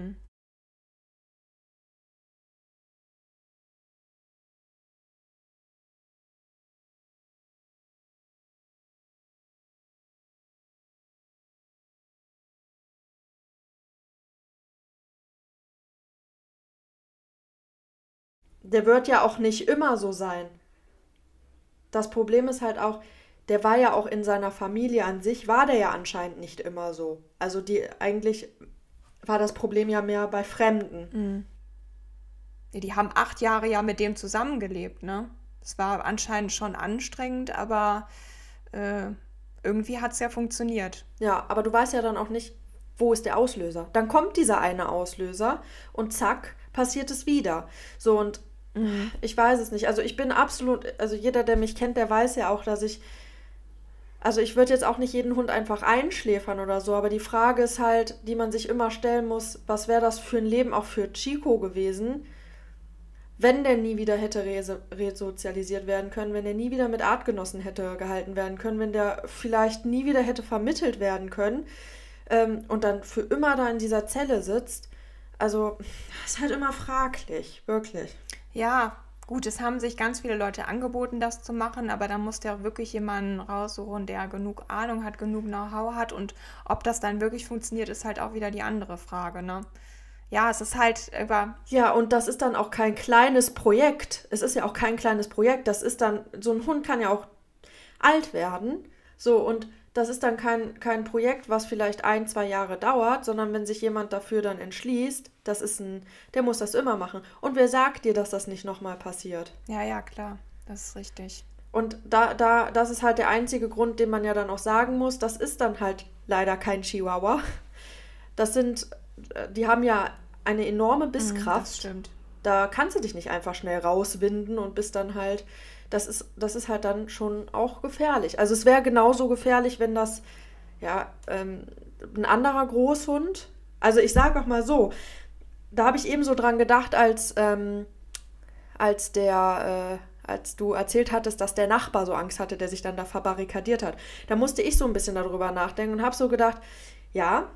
Der wird ja auch nicht immer so sein. Das Problem ist halt auch, der war ja auch in seiner Familie an sich, war der ja anscheinend nicht immer so. Also eigentlich war das Problem ja mehr bei Fremden.
Ja, die haben 8 Jahre ja mit dem zusammengelebt, ne? Das war anscheinend schon anstrengend, aber irgendwie hat es ja funktioniert.
Ja, aber du weißt ja dann auch nicht, wo ist der Auslöser. Dann kommt dieser eine Auslöser und zack, passiert es wieder. So, und ich weiß es nicht. Also ich bin absolut, also jeder, der mich kennt, der weiß ja auch, dass also ich würde jetzt auch nicht jeden Hund einfach einschläfern oder so, aber die Frage ist halt, die man sich immer stellen muss, was wäre das für ein Leben auch für Chico gewesen, wenn der nie wieder hätte resozialisiert werden können, wenn der nie wieder mit Artgenossen hätte gehalten werden können, wenn der vielleicht nie wieder hätte vermittelt werden können und dann für immer da in dieser Zelle sitzt. Also, das ist halt immer fraglich, wirklich.
Ja, gut, es haben sich ganz viele Leute angeboten, das zu machen, aber da musst du ja wirklich jemanden raussuchen, der genug Ahnung hat, genug Know-how hat, und ob das dann wirklich funktioniert, ist halt auch wieder die andere Frage, ne? Ja, es ist halt
Ja, und das ist dann auch kein kleines Projekt. Es ist ja auch kein kleines Projekt. Das ist dann, so ein Hund kann ja auch alt werden. So, und das ist dann kein Projekt, was vielleicht 1, 2 Jahre dauert, sondern wenn sich jemand dafür dann entschließt, der muss das immer machen. Und wer sagt dir, dass das nicht nochmal passiert?
Ja, klar, das ist richtig.
Und das ist halt der einzige Grund, den man ja dann auch sagen muss, das ist dann halt leider kein Chihuahua. Die haben ja eine enorme Bisskraft.
Das stimmt.
Da kannst du dich nicht einfach schnell rauswinden und bist dann halt, das ist halt dann schon auch gefährlich. Also es wäre genauso gefährlich, wenn das, ja, ein anderer Großhund, also ich sage auch mal so, da habe ich eben so dran gedacht, als du erzählt hattest, dass der Nachbar so Angst hatte, der sich dann da verbarrikadiert hat. Da musste ich so ein bisschen darüber nachdenken und habe so gedacht, ja,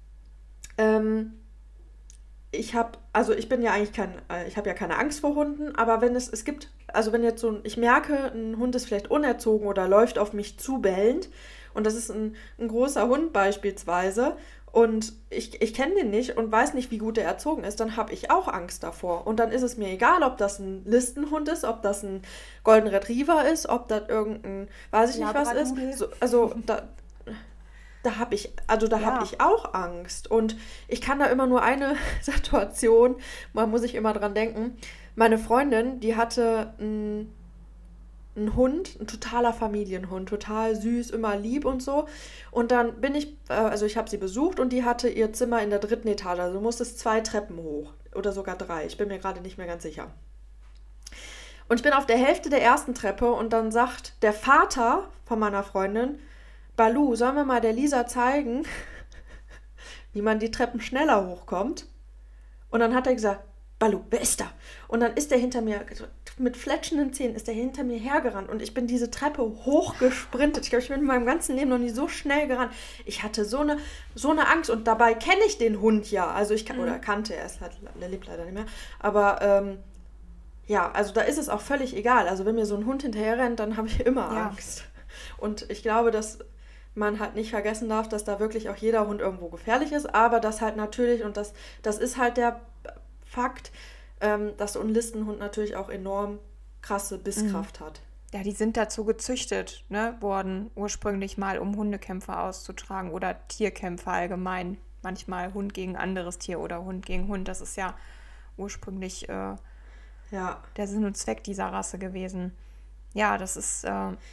ich habe ja keine Angst vor Hunden, aber wenn es gibt, also wenn jetzt ich merke, ein Hund ist vielleicht unerzogen oder läuft auf mich zu bellend und das ist ein großer Hund beispielsweise und ich kenne den nicht und weiß nicht, wie gut er erzogen ist, dann habe ich auch Angst davor. Und dann ist es mir egal, ob das ein Listenhund ist, ob das ein Golden Retriever ist, ob das irgendein, weiß ich nicht was ist. So, da habe ich auch Angst. Und ich kann da immer nur eine Situation, man muss ich immer dran denken. Meine Freundin, die hatte einen Hund, ein totaler Familienhund, total süß, immer lieb und so. Und dann ich habe sie besucht und die hatte ihr Zimmer in der 3. Etage. Also du musstest 2 Treppen hoch oder sogar 3. Ich bin mir gerade nicht mehr ganz sicher. Und ich bin auf der Hälfte der 1. Treppe und dann sagt der Vater von meiner Freundin, Balu, sollen wir mal der Lisa zeigen, wie man die Treppen schneller hochkommt? Und dann hat er gesagt, Balu, wer ist da? Und dann ist der hinter mir, mit fletschenden Zähnen ist der hinter mir hergerannt und ich bin diese Treppe hochgesprintet. Ich glaube, ich bin in meinem ganzen Leben noch nie so schnell gerannt. Ich hatte so eine Angst und dabei kenne ich den Hund ja. Also oder kannte er, der lebt leider nicht mehr. Aber ja, also da ist es auch völlig egal. Also wenn mir so ein Hund hinterher rennt, dann habe ich immer Angst. Und ich glaube, dass man halt nicht vergessen darf, dass da wirklich auch jeder Hund irgendwo gefährlich ist, aber das halt natürlich, und das ist halt der Fakt, dass so ein Listenhund natürlich auch enorm krasse Bisskraft hat.
Ja, die sind dazu gezüchtet, ne, worden, ursprünglich mal, um Hundekämpfe auszutragen oder Tierkämpfe allgemein. Manchmal Hund gegen anderes Tier oder Hund gegen Hund. Das ist ja ursprünglich der Sinn und Zweck dieser Rasse gewesen. Ja, das ist...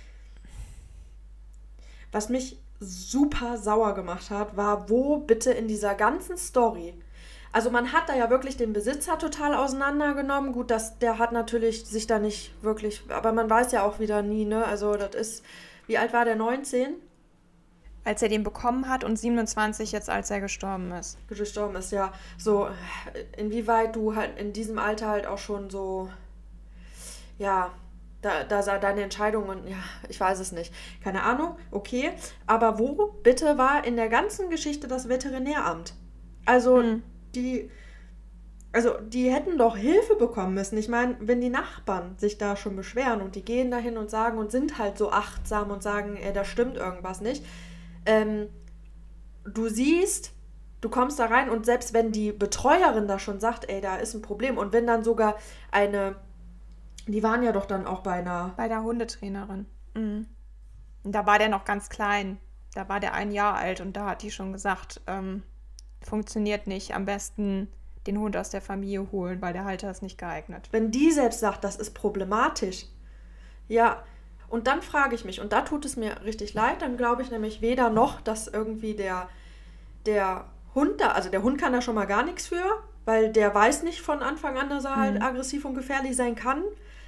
Was mich super sauer gemacht hat, war, wo bitte in dieser ganzen Story... Also man hat da ja wirklich den Besitzer total auseinandergenommen. Gut, der hat natürlich sich da nicht wirklich... Aber man weiß ja auch wieder nie, ne? Also das ist... Wie alt war der? 19?
Als er den bekommen hat und 27 jetzt, als er gestorben ist.
Gestorben ist, ja. So, inwieweit du halt in diesem Alter halt auch schon so... Ja... Da deine Entscheidungen, ja, ich weiß es nicht. Keine Ahnung, okay. Aber wo bitte war in der ganzen Geschichte das Veterinäramt? Also, die hätten doch Hilfe bekommen müssen. Ich meine, wenn die Nachbarn sich da schon beschweren und die gehen dahin und sagen und sind halt so achtsam und sagen, da stimmt irgendwas nicht. Du siehst, du kommst da rein und selbst wenn die Betreuerin da schon sagt, da ist ein Problem und wenn dann sogar die waren ja doch dann auch bei
der Hundetrainerin. Mhm. Und da war der noch ganz klein. Da war der 1 Jahr alt und da hat die schon gesagt, funktioniert nicht. Am besten den Hund aus der Familie holen, weil der Halter ist nicht geeignet.
Wenn die selbst sagt, das ist problematisch. Ja, und dann frage ich mich, und da tut es mir richtig leid, dann glaube ich nämlich weder noch, dass irgendwie der Hund da, also der Hund kann da schon mal gar nichts für, weil der weiß nicht von Anfang an, dass er halt aggressiv und gefährlich sein kann.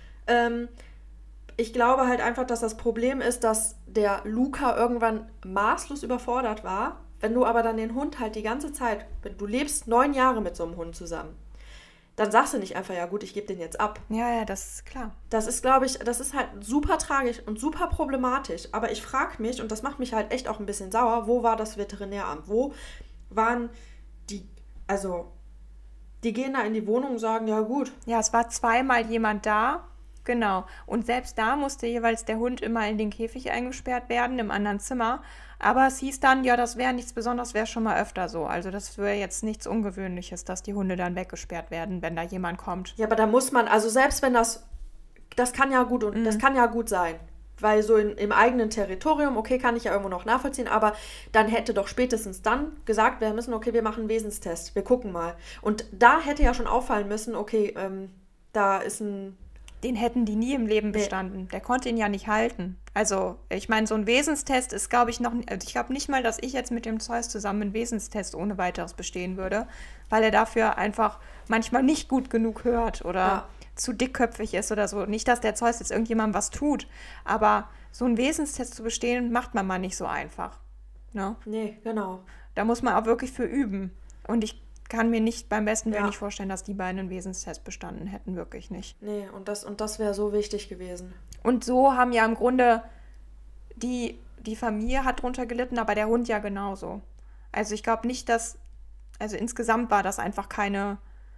Ich glaube halt einfach, dass das Problem ist, dass der Luca irgendwann maßlos überfordert war. Wenn du aber dann den Hund halt die ganze Zeit, du lebst 9 Jahre mit so einem Hund zusammen, dann sagst du nicht einfach, ja gut, ich gebe den jetzt ab.
Ja, das ist klar.
Das ist, glaube ich, das ist halt super tragisch und super problematisch. Aber ich frage mich, und das macht mich halt echt auch ein bisschen sauer, wo war das Veterinäramt? Wo waren die gehen da in die Wohnung und sagen, ja gut.
Ja, es war 2-mal jemand da. Genau. Und selbst da musste jeweils der Hund immer in den Käfig eingesperrt werden, im anderen Zimmer. Aber es hieß dann, ja, das wäre nichts Besonderes, wäre schon mal öfter so. Also das wäre jetzt nichts Ungewöhnliches, dass die Hunde dann weggesperrt werden, wenn da jemand kommt.
Ja, aber da muss man, also selbst wenn das kann ja gut und das kann ja gut sein. Weil so im eigenen Territorium, okay, kann ich ja irgendwo noch nachvollziehen, aber dann hätte doch spätestens dann gesagt werden müssen, okay, wir machen einen Wesenstest, wir gucken mal. Und da hätte ja schon auffallen müssen, okay, da ist ein...
Den hätten die nie im Leben bestanden. Der konnte ihn ja nicht halten. Also, ich meine, so ein Wesenstest ist, glaube ich, ich glaube nicht mal, dass ich jetzt mit dem Zeus zusammen einen Wesenstest ohne weiteres bestehen würde, weil er dafür einfach manchmal nicht gut genug hört oder zu dickköpfig ist oder so. Nicht, dass der Zeus jetzt irgendjemandem was tut, aber so einen Wesenstest zu bestehen, macht man mal nicht so einfach. Ne?
Nee, genau.
Da muss man auch wirklich für üben. Und ich kann mir nicht beim besten Willen nicht vorstellen, dass die beiden einen Wesenstest bestanden hätten, wirklich nicht.
Nee, und das wäre so wichtig gewesen.
Und so haben ja im Grunde die Familie hat drunter gelitten, aber der Hund ja genauso. Also ich glaube nicht, also insgesamt war das einfach keine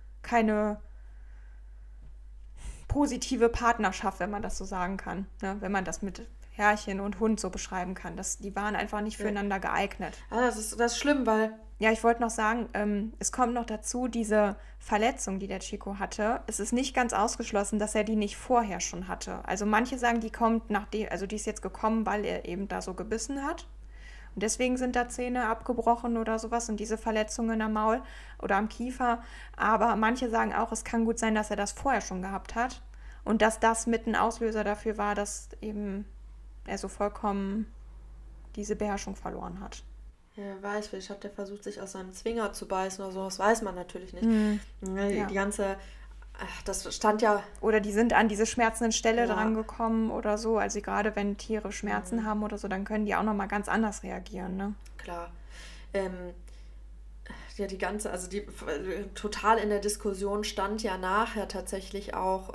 positive Partnerschaft, wenn man das so sagen kann. Ne? Wenn man das mit Herrchen und Hund so beschreiben kann. Die waren einfach nicht füreinander geeignet.
Ja, das ist schlimm, weil...
Ja, ich wollte noch sagen, es kommt noch dazu, diese Verletzung, die der Chico hatte. Es ist nicht ganz ausgeschlossen, dass er die nicht vorher schon hatte. Also manche sagen, die kommt die ist jetzt gekommen, weil er eben da so gebissen hat. Und deswegen sind da Zähne abgebrochen oder sowas und diese Verletzungen am Maul oder am Kiefer. Aber manche sagen auch, es kann gut sein, dass er das vorher schon gehabt hat. Und dass das mit ein Auslöser dafür war, dass eben er so vollkommen diese Beherrschung verloren hat.
Ja, weiß, vielleicht hat der versucht, sich aus seinem Zwinger zu beißen oder so, das weiß man natürlich nicht. Die ganze, das stand ja...
Oder die sind an diese schmerzende Stelle drangekommen oder so, also gerade wenn Tiere Schmerzen haben oder so, dann können die auch nochmal ganz anders reagieren, ne?
Klar. ja, also die total in der Diskussion stand ja nachher tatsächlich auch,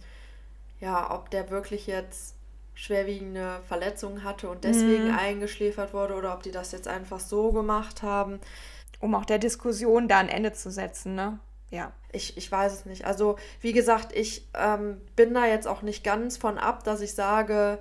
ja, ob der wirklich jetzt schwerwiegende Verletzungen hatte und deswegen eingeschläfert wurde oder ob die das jetzt einfach so gemacht haben.
Um auch der Diskussion da ein Ende zu setzen, ne? Ja.
Ich weiß es nicht. Also, wie gesagt, ich bin da jetzt auch nicht ganz von ab, dass ich sage,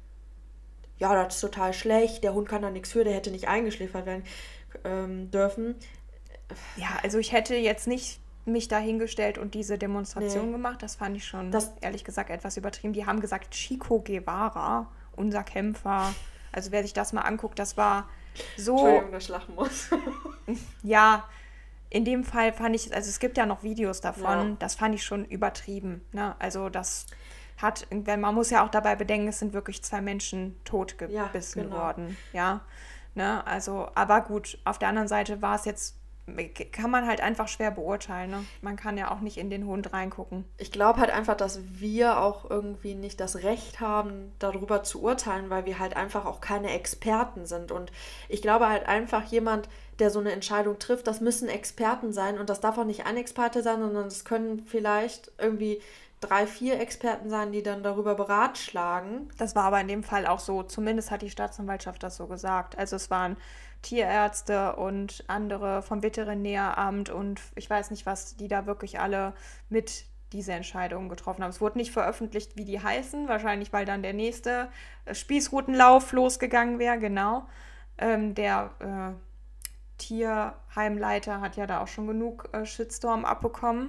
ja, das ist total schlecht, der Hund kann da nichts für, der hätte nicht eingeschläfert werden dürfen.
Ja, also ich hätte jetzt nicht mich da hingestellt und diese Demonstration gemacht. Das fand ich schon, ehrlich gesagt, etwas übertrieben. Die haben gesagt, Chico Guevara, unser Kämpfer. Also wer sich das mal anguckt, das war so...
Entschuldigung, dass ich lachen muss.
Ja, in dem Fall fand ich, also es gibt ja noch Videos davon, das fand ich schon übertrieben. Ne? Also das hat, man muss ja auch dabei bedenken, es sind wirklich 2 Menschen totgebissen worden. Ja, ne? Also, aber gut, auf der anderen Seite war es jetzt, kann man halt einfach schwer beurteilen. Ne? Man kann ja auch nicht in den Hund reingucken.
Ich glaube halt einfach, dass wir auch irgendwie nicht das Recht haben, darüber zu urteilen, weil wir halt einfach auch keine Experten sind. Und ich glaube halt einfach, jemand, der so eine Entscheidung trifft, das müssen Experten sein. Und das darf auch nicht ein Experte sein, sondern es können vielleicht irgendwie 3, 4 Experten sein, die dann darüber beratschlagen.
Das war aber in dem Fall auch so. Zumindest hat die Staatsanwaltschaft das so gesagt. Also es waren Tierärzte und andere vom Veterinäramt und ich weiß nicht was, die da wirklich alle mit diese Entscheidungen getroffen haben. Es wurde nicht veröffentlicht, wie die heißen, wahrscheinlich, weil dann der nächste Spießrutenlauf losgegangen wäre, genau. Der Tierheimleiter hat ja da auch schon genug Shitstorm abbekommen.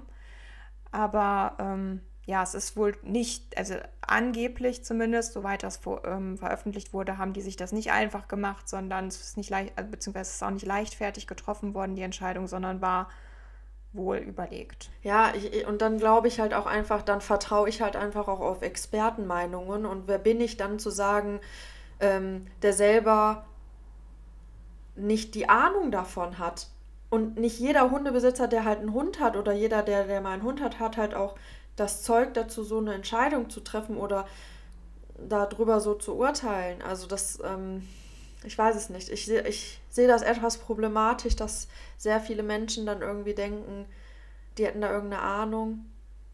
Aber ja, es ist wohl nicht, also angeblich zumindest, soweit das veröffentlicht wurde, haben die sich das nicht einfach gemacht, sondern es ist nicht leicht, beziehungsweise es ist auch nicht leichtfertig getroffen worden, die Entscheidung, sondern war wohl überlegt.
Ja, und dann glaube ich halt auch einfach, dann vertraue ich halt einfach auch auf Expertenmeinungen und wer bin ich dann zu sagen, der selber nicht die Ahnung davon hat. Und nicht jeder Hundebesitzer, der halt einen Hund hat oder jeder, der mal einen Hund hat, hat halt auch das Zeug dazu, so eine Entscheidung zu treffen oder darüber so zu urteilen. Also das, ich weiß es nicht. Ich sehe das etwas problematisch, dass sehr viele Menschen dann irgendwie denken, die hätten da irgendeine Ahnung,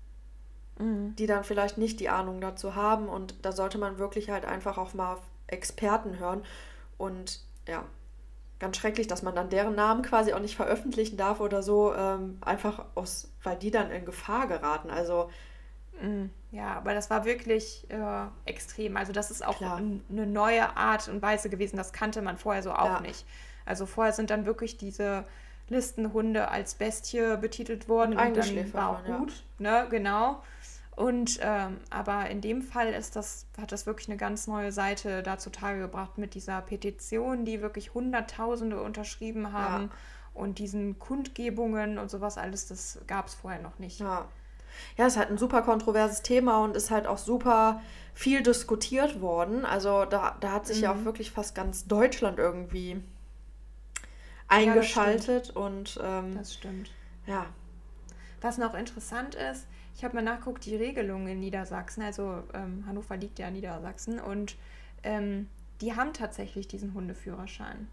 die dann vielleicht nicht die Ahnung dazu haben. Und da sollte man wirklich halt einfach auch mal auf Experten hören. Und ja, ganz schrecklich, dass man dann deren Namen quasi auch nicht veröffentlichen darf oder so, einfach weil die dann in Gefahr geraten. Also
ja, aber das war wirklich extrem. Also das ist auch eine neue Art und Weise gewesen. Das kannte man vorher so auch nicht. Also vorher sind dann wirklich diese Listenhunde als Bestie betitelt worden und dann war auch gut. Ne? Genau. Und aber in dem Fall hat das wirklich eine ganz neue Seite da zutage gebracht mit dieser Petition, die wirklich Hunderttausende unterschrieben haben und diesen Kundgebungen und sowas alles, das gab es vorher noch nicht.
Ja, ist halt ein super kontroverses Thema und ist halt auch super viel diskutiert worden. Also da hat sich ja auch wirklich fast ganz Deutschland irgendwie eingeschaltet.
Das stimmt.
Ja.
Was noch interessant ist, ich habe mal nachgeguckt, die Regelungen in Niedersachsen, also Hannover liegt ja in Niedersachsen und die haben tatsächlich diesen Hundeführerschein.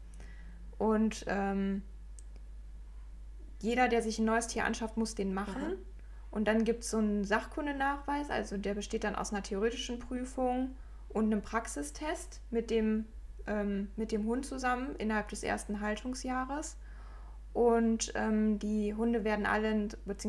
Und jeder, der sich ein neues Tier anschafft, muss den machen. Aha. Und dann gibt es so einen Sachkundenachweis, also der besteht dann aus einer theoretischen Prüfung und einem Praxistest mit dem Hund zusammen innerhalb des ersten Haltungsjahres. Und die Hunde werden alle in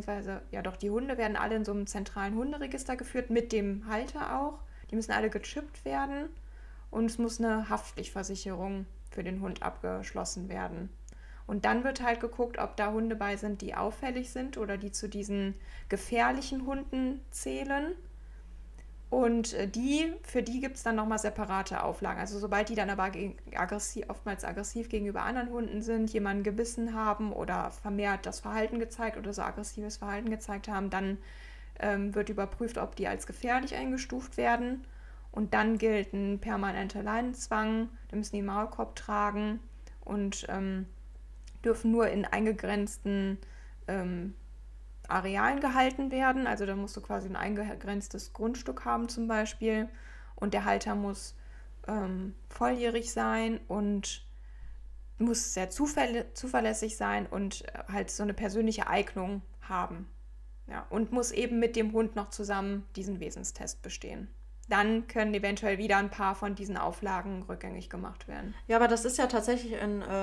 so einem zentralen Hunderegister geführt, mit dem Halter auch. Die müssen alle gechippt werden und es muss eine Haftpflichtversicherung für den Hund abgeschlossen werden. Und dann wird halt geguckt, ob da Hunde bei sind, die auffällig sind oder die zu diesen gefährlichen Hunden zählen. Und für die gibt es dann nochmal separate Auflagen. Also sobald die dann aber oftmals aggressiv gegenüber anderen Hunden sind, jemanden gebissen haben oder vermehrt das Verhalten gezeigt oder so aggressives Verhalten gezeigt haben, dann wird überprüft, ob die als gefährlich eingestuft werden. Und dann gilt ein permanenter Leinenzwang. Da müssen die einen Maulkorb tragen und dürfen nur in eingegrenzten Arealen gehalten werden. Also da musst du quasi ein eingegrenztes Grundstück haben zum Beispiel. Und der Halter muss volljährig sein und muss sehr zuverlässig sein und halt so eine persönliche Eignung haben. Ja, und muss eben mit dem Hund noch zusammen diesen Wesenstest bestehen. Dann können eventuell wieder ein paar von diesen Auflagen rückgängig gemacht werden.
Ja, aber das ist ja tatsächlich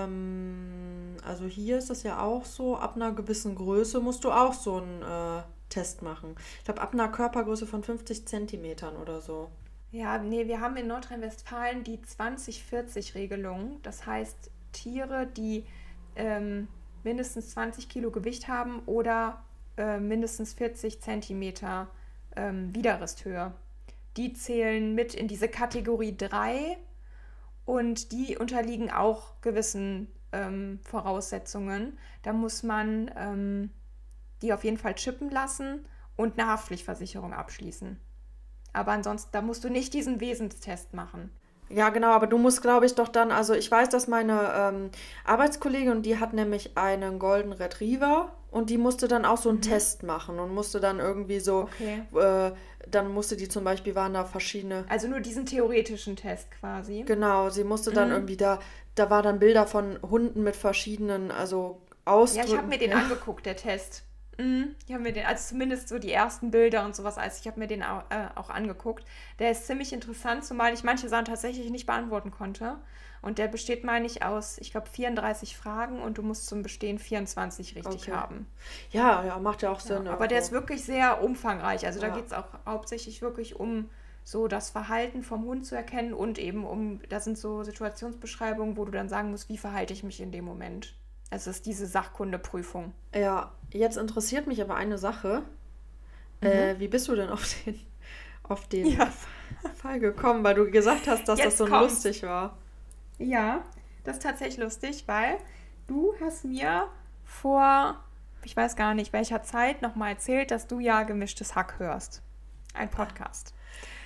also hier ist das ja auch so, ab einer gewissen Größe musst du auch so einen Test machen. Ich glaube, ab einer Körpergröße von 50 Zentimetern oder so.
Ja, nee, wir haben in Nordrhein-Westfalen die 20-40-Regelung. Das heißt, Tiere, die mindestens 20 Kilo Gewicht haben oder mindestens 40 Zentimeter Widerristhöhe. Die zählen mit in diese Kategorie 3 und die unterliegen auch gewissen Voraussetzungen. Da muss man die auf jeden Fall chippen lassen und eine Haftpflichtversicherung abschließen. Aber ansonsten, da musst du nicht diesen Wesenstest machen.
Ja, genau, aber du musst, glaube ich, doch dann, also ich weiß, dass meine Arbeitskollegin, die hat nämlich einen Golden Retriever und die musste dann auch so einen Test machen und musste dann irgendwie so, dann musste die zum Beispiel, waren da verschiedene.
Also nur diesen theoretischen Test quasi.
Genau, sie musste dann irgendwie da war dann Bilder von Hunden mit verschiedenen, also Ausdrücken.
Ja, ich habe mir den angeguckt, der Test. Ich habe mir den, also zumindest so die ersten Bilder und sowas, ich habe mir den auch angeguckt. Der ist ziemlich interessant, zumal ich manche Sachen tatsächlich nicht beantworten konnte. Und der besteht, meine ich, aus, ich glaube, 34 Fragen und du musst zum Bestehen 24 richtig haben.
Ja, macht ja auch Sinn.
Aber der ist wirklich sehr umfangreich. Also da geht es auch hauptsächlich wirklich um so das Verhalten vom Hund zu erkennen und eben da sind so Situationsbeschreibungen, wo du dann sagen musst, wie verhalte ich mich in dem Moment. Es ist diese Sachkundeprüfung.
Ja, jetzt interessiert mich aber eine Sache. Wie bist du denn auf den Fall gekommen? Weil du gesagt hast, dass das so lustig war.
Ja, das ist tatsächlich lustig, weil du hast mir vor, ich weiß gar nicht welcher Zeit, nochmal erzählt, dass du ja Gemischtes Hack hörst. Ein Podcast.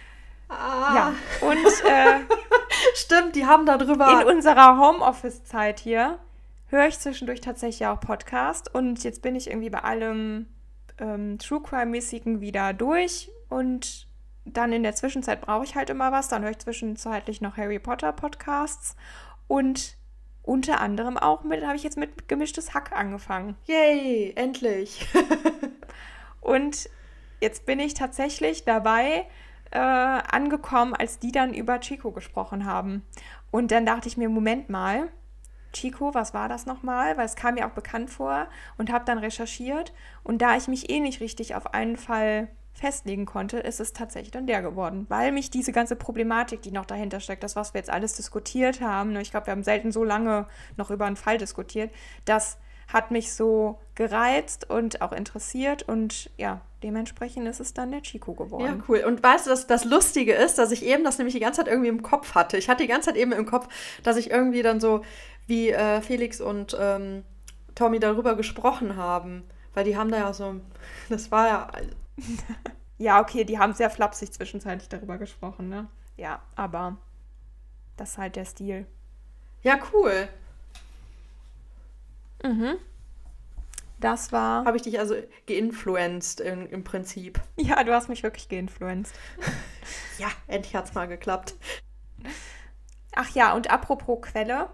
Ja, und
stimmt, die haben da drüber.
In unserer Homeoffice-Zeit hier höre ich zwischendurch tatsächlich auch Podcast und jetzt bin ich irgendwie bei allem True Crime-mäßigen wieder durch und dann in der Zwischenzeit brauche ich halt immer was. Dann höre ich zwischenzeitlich noch Harry Potter Podcasts und unter anderem auch habe ich jetzt mit Gemischtes Hack angefangen.
Yay, endlich.
Und jetzt bin ich tatsächlich dabei angekommen, als die dann über Chico gesprochen haben. Und dann dachte ich mir, Moment mal, Chico, was war das nochmal? Weil es kam mir auch bekannt vor und habe dann recherchiert. Und da ich mich nicht richtig auf einen Fall festlegen konnte, ist es tatsächlich dann der geworden. Weil mich diese ganze Problematik, die noch dahinter steckt, das, was wir jetzt alles diskutiert haben, ich glaube, wir haben selten so lange noch über einen Fall diskutiert, das hat mich so gereizt und auch interessiert und ja, dementsprechend ist es dann der Chico geworden.
Ja, cool. Und weißt du, das Lustige ist, dass ich eben das nämlich die ganze Zeit irgendwie im Kopf hatte. Ich hatte die ganze Zeit eben im Kopf, dass ich irgendwie dann so wie Felix und Tommy darüber gesprochen haben. Weil die haben da ja so, das war ja...
Ja, okay, die haben sehr flapsig zwischenzeitlich darüber gesprochen, ne? Ja, aber das ist halt der Stil.
Ja, cool.
Das war...
Habe ich dich also geinfluenced im Prinzip.
Ja, du hast mich wirklich geinfluenced.
Ja, endlich hat's mal geklappt.
Ach ja, und apropos Quelle.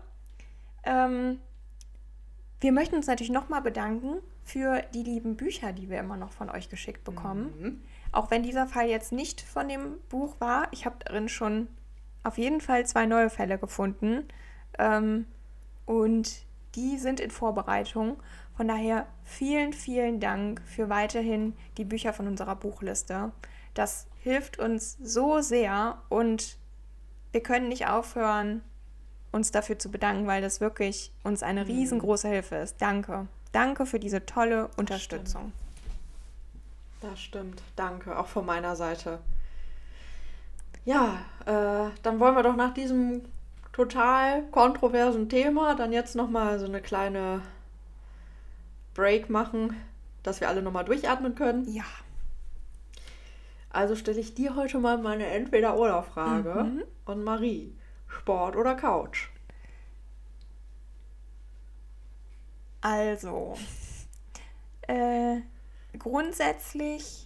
Wir möchten uns natürlich nochmal bedanken für die lieben Bücher, die wir immer noch von euch geschickt bekommen. Auch wenn dieser Fall jetzt nicht von dem Buch war. Ich habe darin schon auf jeden Fall 2 neue Fälle gefunden. Und die sind in Vorbereitung. Von daher vielen, vielen Dank für weiterhin die Bücher von unserer Buchliste. Das hilft uns so sehr und wir können nicht aufhören, uns dafür zu bedanken, weil das wirklich uns eine riesengroße Hilfe ist. Danke. Danke für diese tolle Unterstützung.
Das stimmt. Danke, auch von meiner Seite. Ja, dann wollen wir doch nach diesem total kontroversen Thema dann jetzt nochmal so eine kleine Break machen, dass wir alle nochmal durchatmen können.
Ja.
Also stelle ich dir heute mal meine Entweder-oder-Frage. Und Marie, Sport oder Couch?
Also, grundsätzlich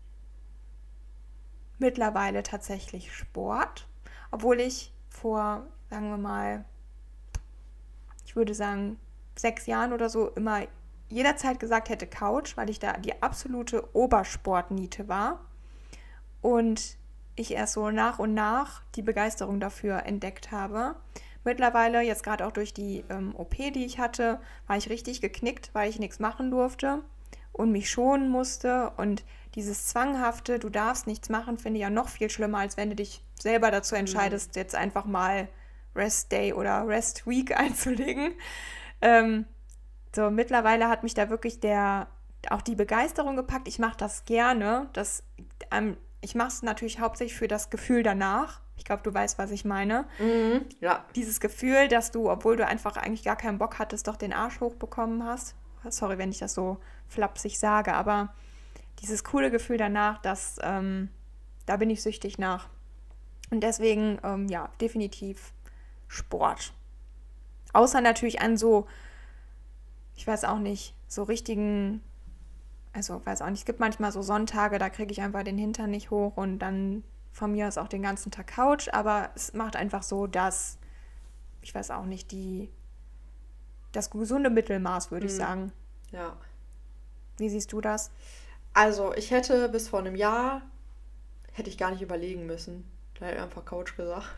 mittlerweile tatsächlich Sport, obwohl ich vor, sagen wir mal, ich würde sagen, 6 Jahren oder so immer jederzeit gesagt hätte Couch, weil ich da die absolute Obersportniete war. Und ich erst so nach und nach die Begeisterung dafür entdeckt habe. Mittlerweile, jetzt gerade auch durch die OP, die ich hatte, war ich richtig geknickt, weil ich nichts machen durfte und mich schonen musste. Und dieses Zwanghafte, du darfst nichts machen, finde ich ja noch viel schlimmer, als wenn du dich selber dazu entscheidest, jetzt einfach mal Rest Day oder Rest Week einzulegen. So, mittlerweile hat mich da wirklich auch die Begeisterung gepackt. Ich mache das gerne. Ich mache es natürlich hauptsächlich für das Gefühl danach. Ich glaube, du weißt, was ich meine.
Ja.
Dieses Gefühl, dass du, obwohl du einfach eigentlich gar keinen Bock hattest, doch den Arsch hochbekommen hast. Sorry, wenn ich das so flapsig sage, aber dieses coole Gefühl danach, da bin ich süchtig nach. Und deswegen, ja, definitiv Sport. Außer natürlich an so, ich weiß auch nicht, so richtigen, also weiß auch nicht, es gibt manchmal so Sonntage, da kriege ich einfach den Hintern nicht hoch und dann von mir aus auch den ganzen Tag Couch, aber es macht einfach so, dass, ich weiß auch nicht, das gesunde Mittelmaß, würde ich sagen.
Ja.
Wie siehst du das?
Also, ich hätte bis vor einem Jahr, hätte ich gar nicht überlegen müssen. Da hätte ich einfach Couch gesagt.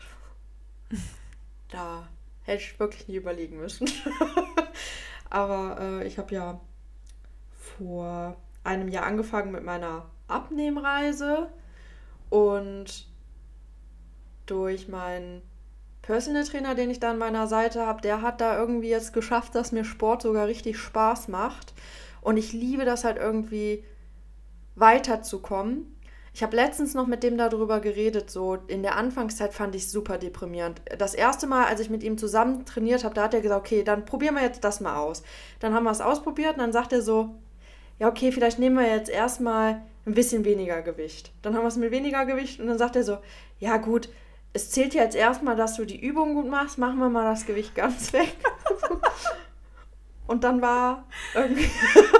Da hätte ich wirklich nie überlegen müssen. Aber ich habe ja vor einem Jahr angefangen mit meiner Abnehmreise und durch meinen Personal Trainer, den ich da an meiner Seite habe, der hat da irgendwie jetzt geschafft, dass mir Sport sogar richtig Spaß macht. Und ich liebe das halt irgendwie weiterzukommen. Ich habe letztens noch mit dem darüber geredet, so in der Anfangszeit fand ich es super deprimierend. Das erste Mal, als ich mit ihm zusammen trainiert habe, da hat er gesagt, okay, dann probieren wir jetzt das mal aus. Dann haben wir es ausprobiert und dann sagt er so, ja okay, vielleicht nehmen wir jetzt erstmal ein bisschen weniger Gewicht. Dann haben wir es mit weniger Gewicht und dann sagt er so, ja gut, es zählt ja jetzt erstmal, dass du die Übung gut machst, machen wir mal das Gewicht ganz weg. Und dann war irgendwie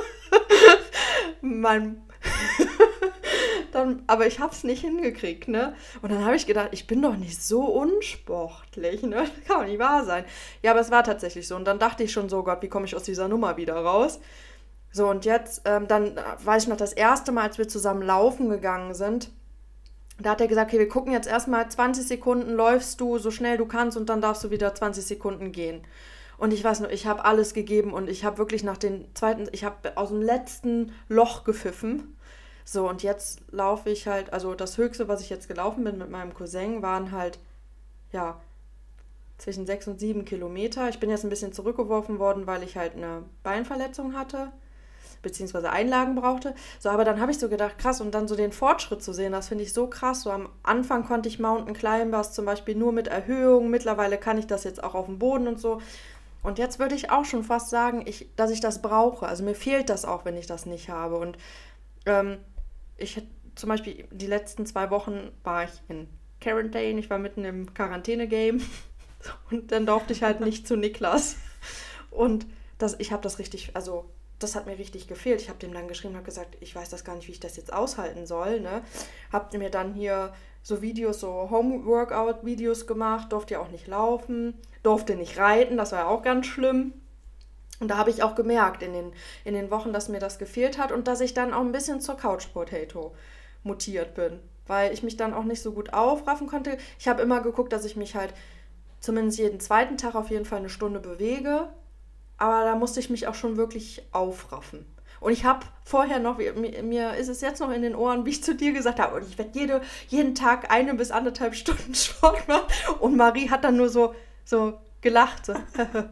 aber ich hab's nicht hingekriegt, ne? Und dann habe ich gedacht, ich bin doch nicht so unsportlich, ne? Das kann doch nicht wahr sein. Ja, aber es war tatsächlich so. Und dann dachte ich schon so, Gott, wie komme ich aus dieser Nummer wieder raus? So, und jetzt, dann weiß ich noch, das erste Mal, als wir zusammen laufen gegangen sind, da hat er gesagt, okay, wir gucken jetzt erstmal 20 Sekunden, läufst du so schnell du kannst und dann darfst du wieder 20 Sekunden gehen. Und ich weiß noch, ich habe alles gegeben und ich habe wirklich ich habe aus dem letzten Loch gepfiffen. So, und jetzt laufe ich halt, also das Höchste, was ich jetzt gelaufen bin mit meinem Cousin, waren halt, ja, zwischen 6 und 7 Kilometer. Ich bin jetzt ein bisschen zurückgeworfen worden, weil ich halt eine Beinverletzung hatte, beziehungsweise Einlagen brauchte. So, aber dann habe ich so gedacht, krass, und dann so den Fortschritt zu sehen, das finde ich so krass. So am Anfang konnte ich Mountain Climbers zum Beispiel nur mit Erhöhung, mittlerweile kann ich das jetzt auch auf dem Boden und so. Und jetzt würde ich auch schon fast sagen, dass ich das brauche. Also mir fehlt das auch, wenn ich das nicht habe. Und ich zum Beispiel die letzten 2 Wochen war ich in Quarantäne, ich war mitten im Quarantäne-Game und dann durfte ich halt nicht zu Niklas. Und ich habe das richtig, also das hat mir richtig gefehlt. Ich habe dem dann geschrieben, habe gesagt, ich weiß das gar nicht, wie ich das jetzt aushalten soll. Ne? Hab mir dann hier so Videos, so Home-Workout-Videos gemacht, durfte ja auch nicht laufen, durfte nicht reiten, das war ja auch ganz schlimm. Und da habe ich auch gemerkt in den Wochen, dass mir das gefehlt hat und dass ich dann auch ein bisschen zur Couch Potato mutiert bin, weil ich mich dann auch nicht so gut aufraffen konnte. Ich habe immer geguckt, dass ich mich halt zumindest jeden zweiten Tag auf jeden Fall 1 Stunde bewege, aber da musste ich mich auch schon wirklich aufraffen. Und ich habe vorher noch, mir ist es jetzt noch in den Ohren, wie ich zu dir gesagt habe, und ich werde jeden Tag 1 bis 1,5 Stunden Sport machen. Und Marie hat dann nur so gelacht. So.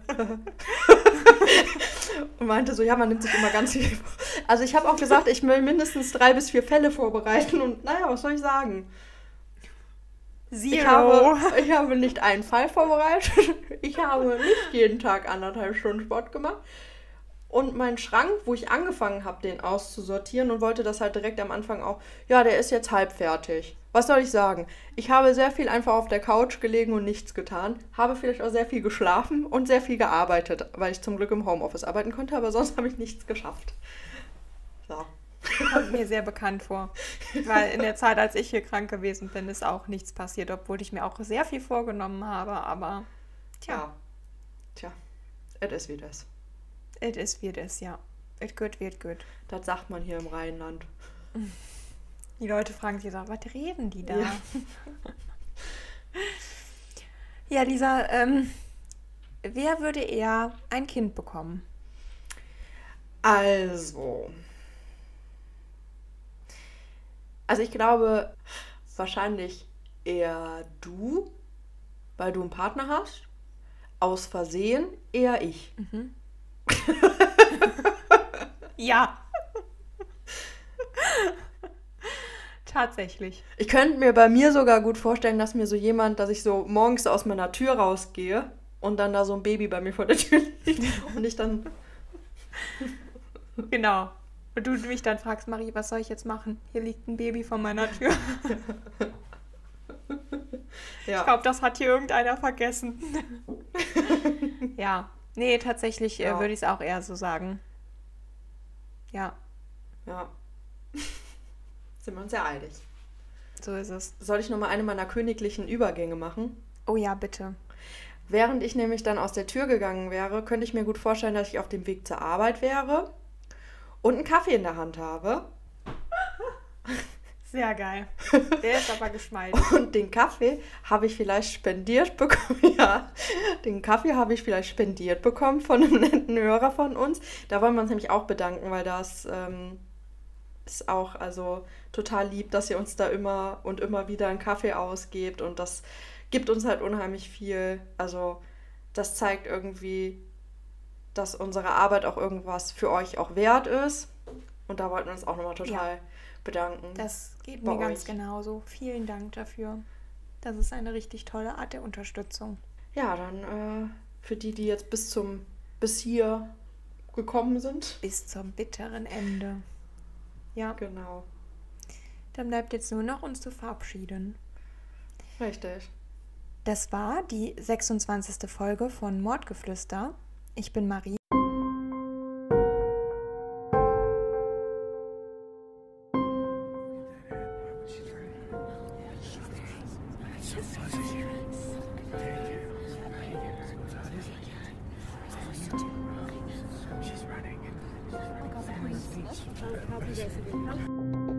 Und meinte so, ja, man nimmt sich immer ganz viel vor. Also ich habe auch gesagt, ich will mindestens 3 bis 4 Fälle vorbereiten. Und naja, was soll ich sagen?
0.
Ich habe nicht einen Fall vorbereitet. Ich habe nicht jeden Tag 1,5 Stunden Sport gemacht. Und mein Schrank, wo ich angefangen habe, den auszusortieren und wollte das halt direkt am Anfang auch, ja, der ist jetzt halb fertig. Was soll ich sagen? Ich habe sehr viel einfach auf der Couch gelegen und nichts getan, habe vielleicht auch sehr viel geschlafen und sehr viel gearbeitet, weil ich zum Glück im Homeoffice arbeiten konnte, aber sonst habe ich nichts geschafft. So.
Kommt mir sehr bekannt vor. Weil in der Zeit, als ich hier krank gewesen bin, ist auch nichts passiert, obwohl ich mir auch sehr viel vorgenommen habe, aber
Tja. Es ist wie das.
Es ist wie das, ja. Es wird gut.
Das sagt man hier im Rheinland.
Die Leute fragen sich so, was reden die da?
Ja.
Ja, Lisa, wer würde eher ein Kind bekommen?
Also ich glaube, wahrscheinlich eher du, weil du einen Partner hast. Aus Versehen eher ich.
Ja. Tatsächlich.
Ich könnte mir bei mir sogar gut vorstellen, dass ich so morgens aus meiner Tür rausgehe und dann da so ein Baby bei mir vor der Tür liegt und ich dann...
Genau. Und du mich dann fragst, Marie, was soll ich jetzt machen? Hier liegt ein Baby vor meiner Tür.
Ja.
Ich glaube, das hat hier irgendeiner vergessen. Ja. Nee, tatsächlich würde ich es auch eher so sagen. Ja.
Ja. Sind wir uns ja einig.
So ist es.
Soll ich nochmal eine meiner königlichen Übergänge machen?
Oh ja, bitte.
Während ich nämlich dann aus der Tür gegangen wäre, könnte ich mir gut vorstellen, dass ich auf dem Weg zur Arbeit wäre und einen Kaffee in der Hand habe.
Sehr geil. Der ist aber geschmeidig.
Und den Kaffee habe ich vielleicht spendiert bekommen. Ja, den Kaffee habe ich vielleicht spendiert bekommen von einem netten Hörer von uns. Da wollen wir uns nämlich auch bedanken, weil das ist auch also total lieb, dass ihr uns da immer und immer wieder einen Kaffee ausgebt. Und das gibt uns halt unheimlich viel. Also das zeigt irgendwie, dass unsere Arbeit auch irgendwas für euch auch wert ist. Und da wollten wir uns auch nochmal total bedanken.
Das geht mir ganz genauso. Vielen Dank dafür. Das ist eine richtig tolle Art der Unterstützung.
Ja, dann für die jetzt bis hier gekommen sind.
Bis zum bitteren Ende. Ja.
Genau.
Dann bleibt jetzt nur noch uns zu verabschieden.
Richtig.
Das war die 26. Folge von Mordgeflüster. Ich bin Marie.
She's running.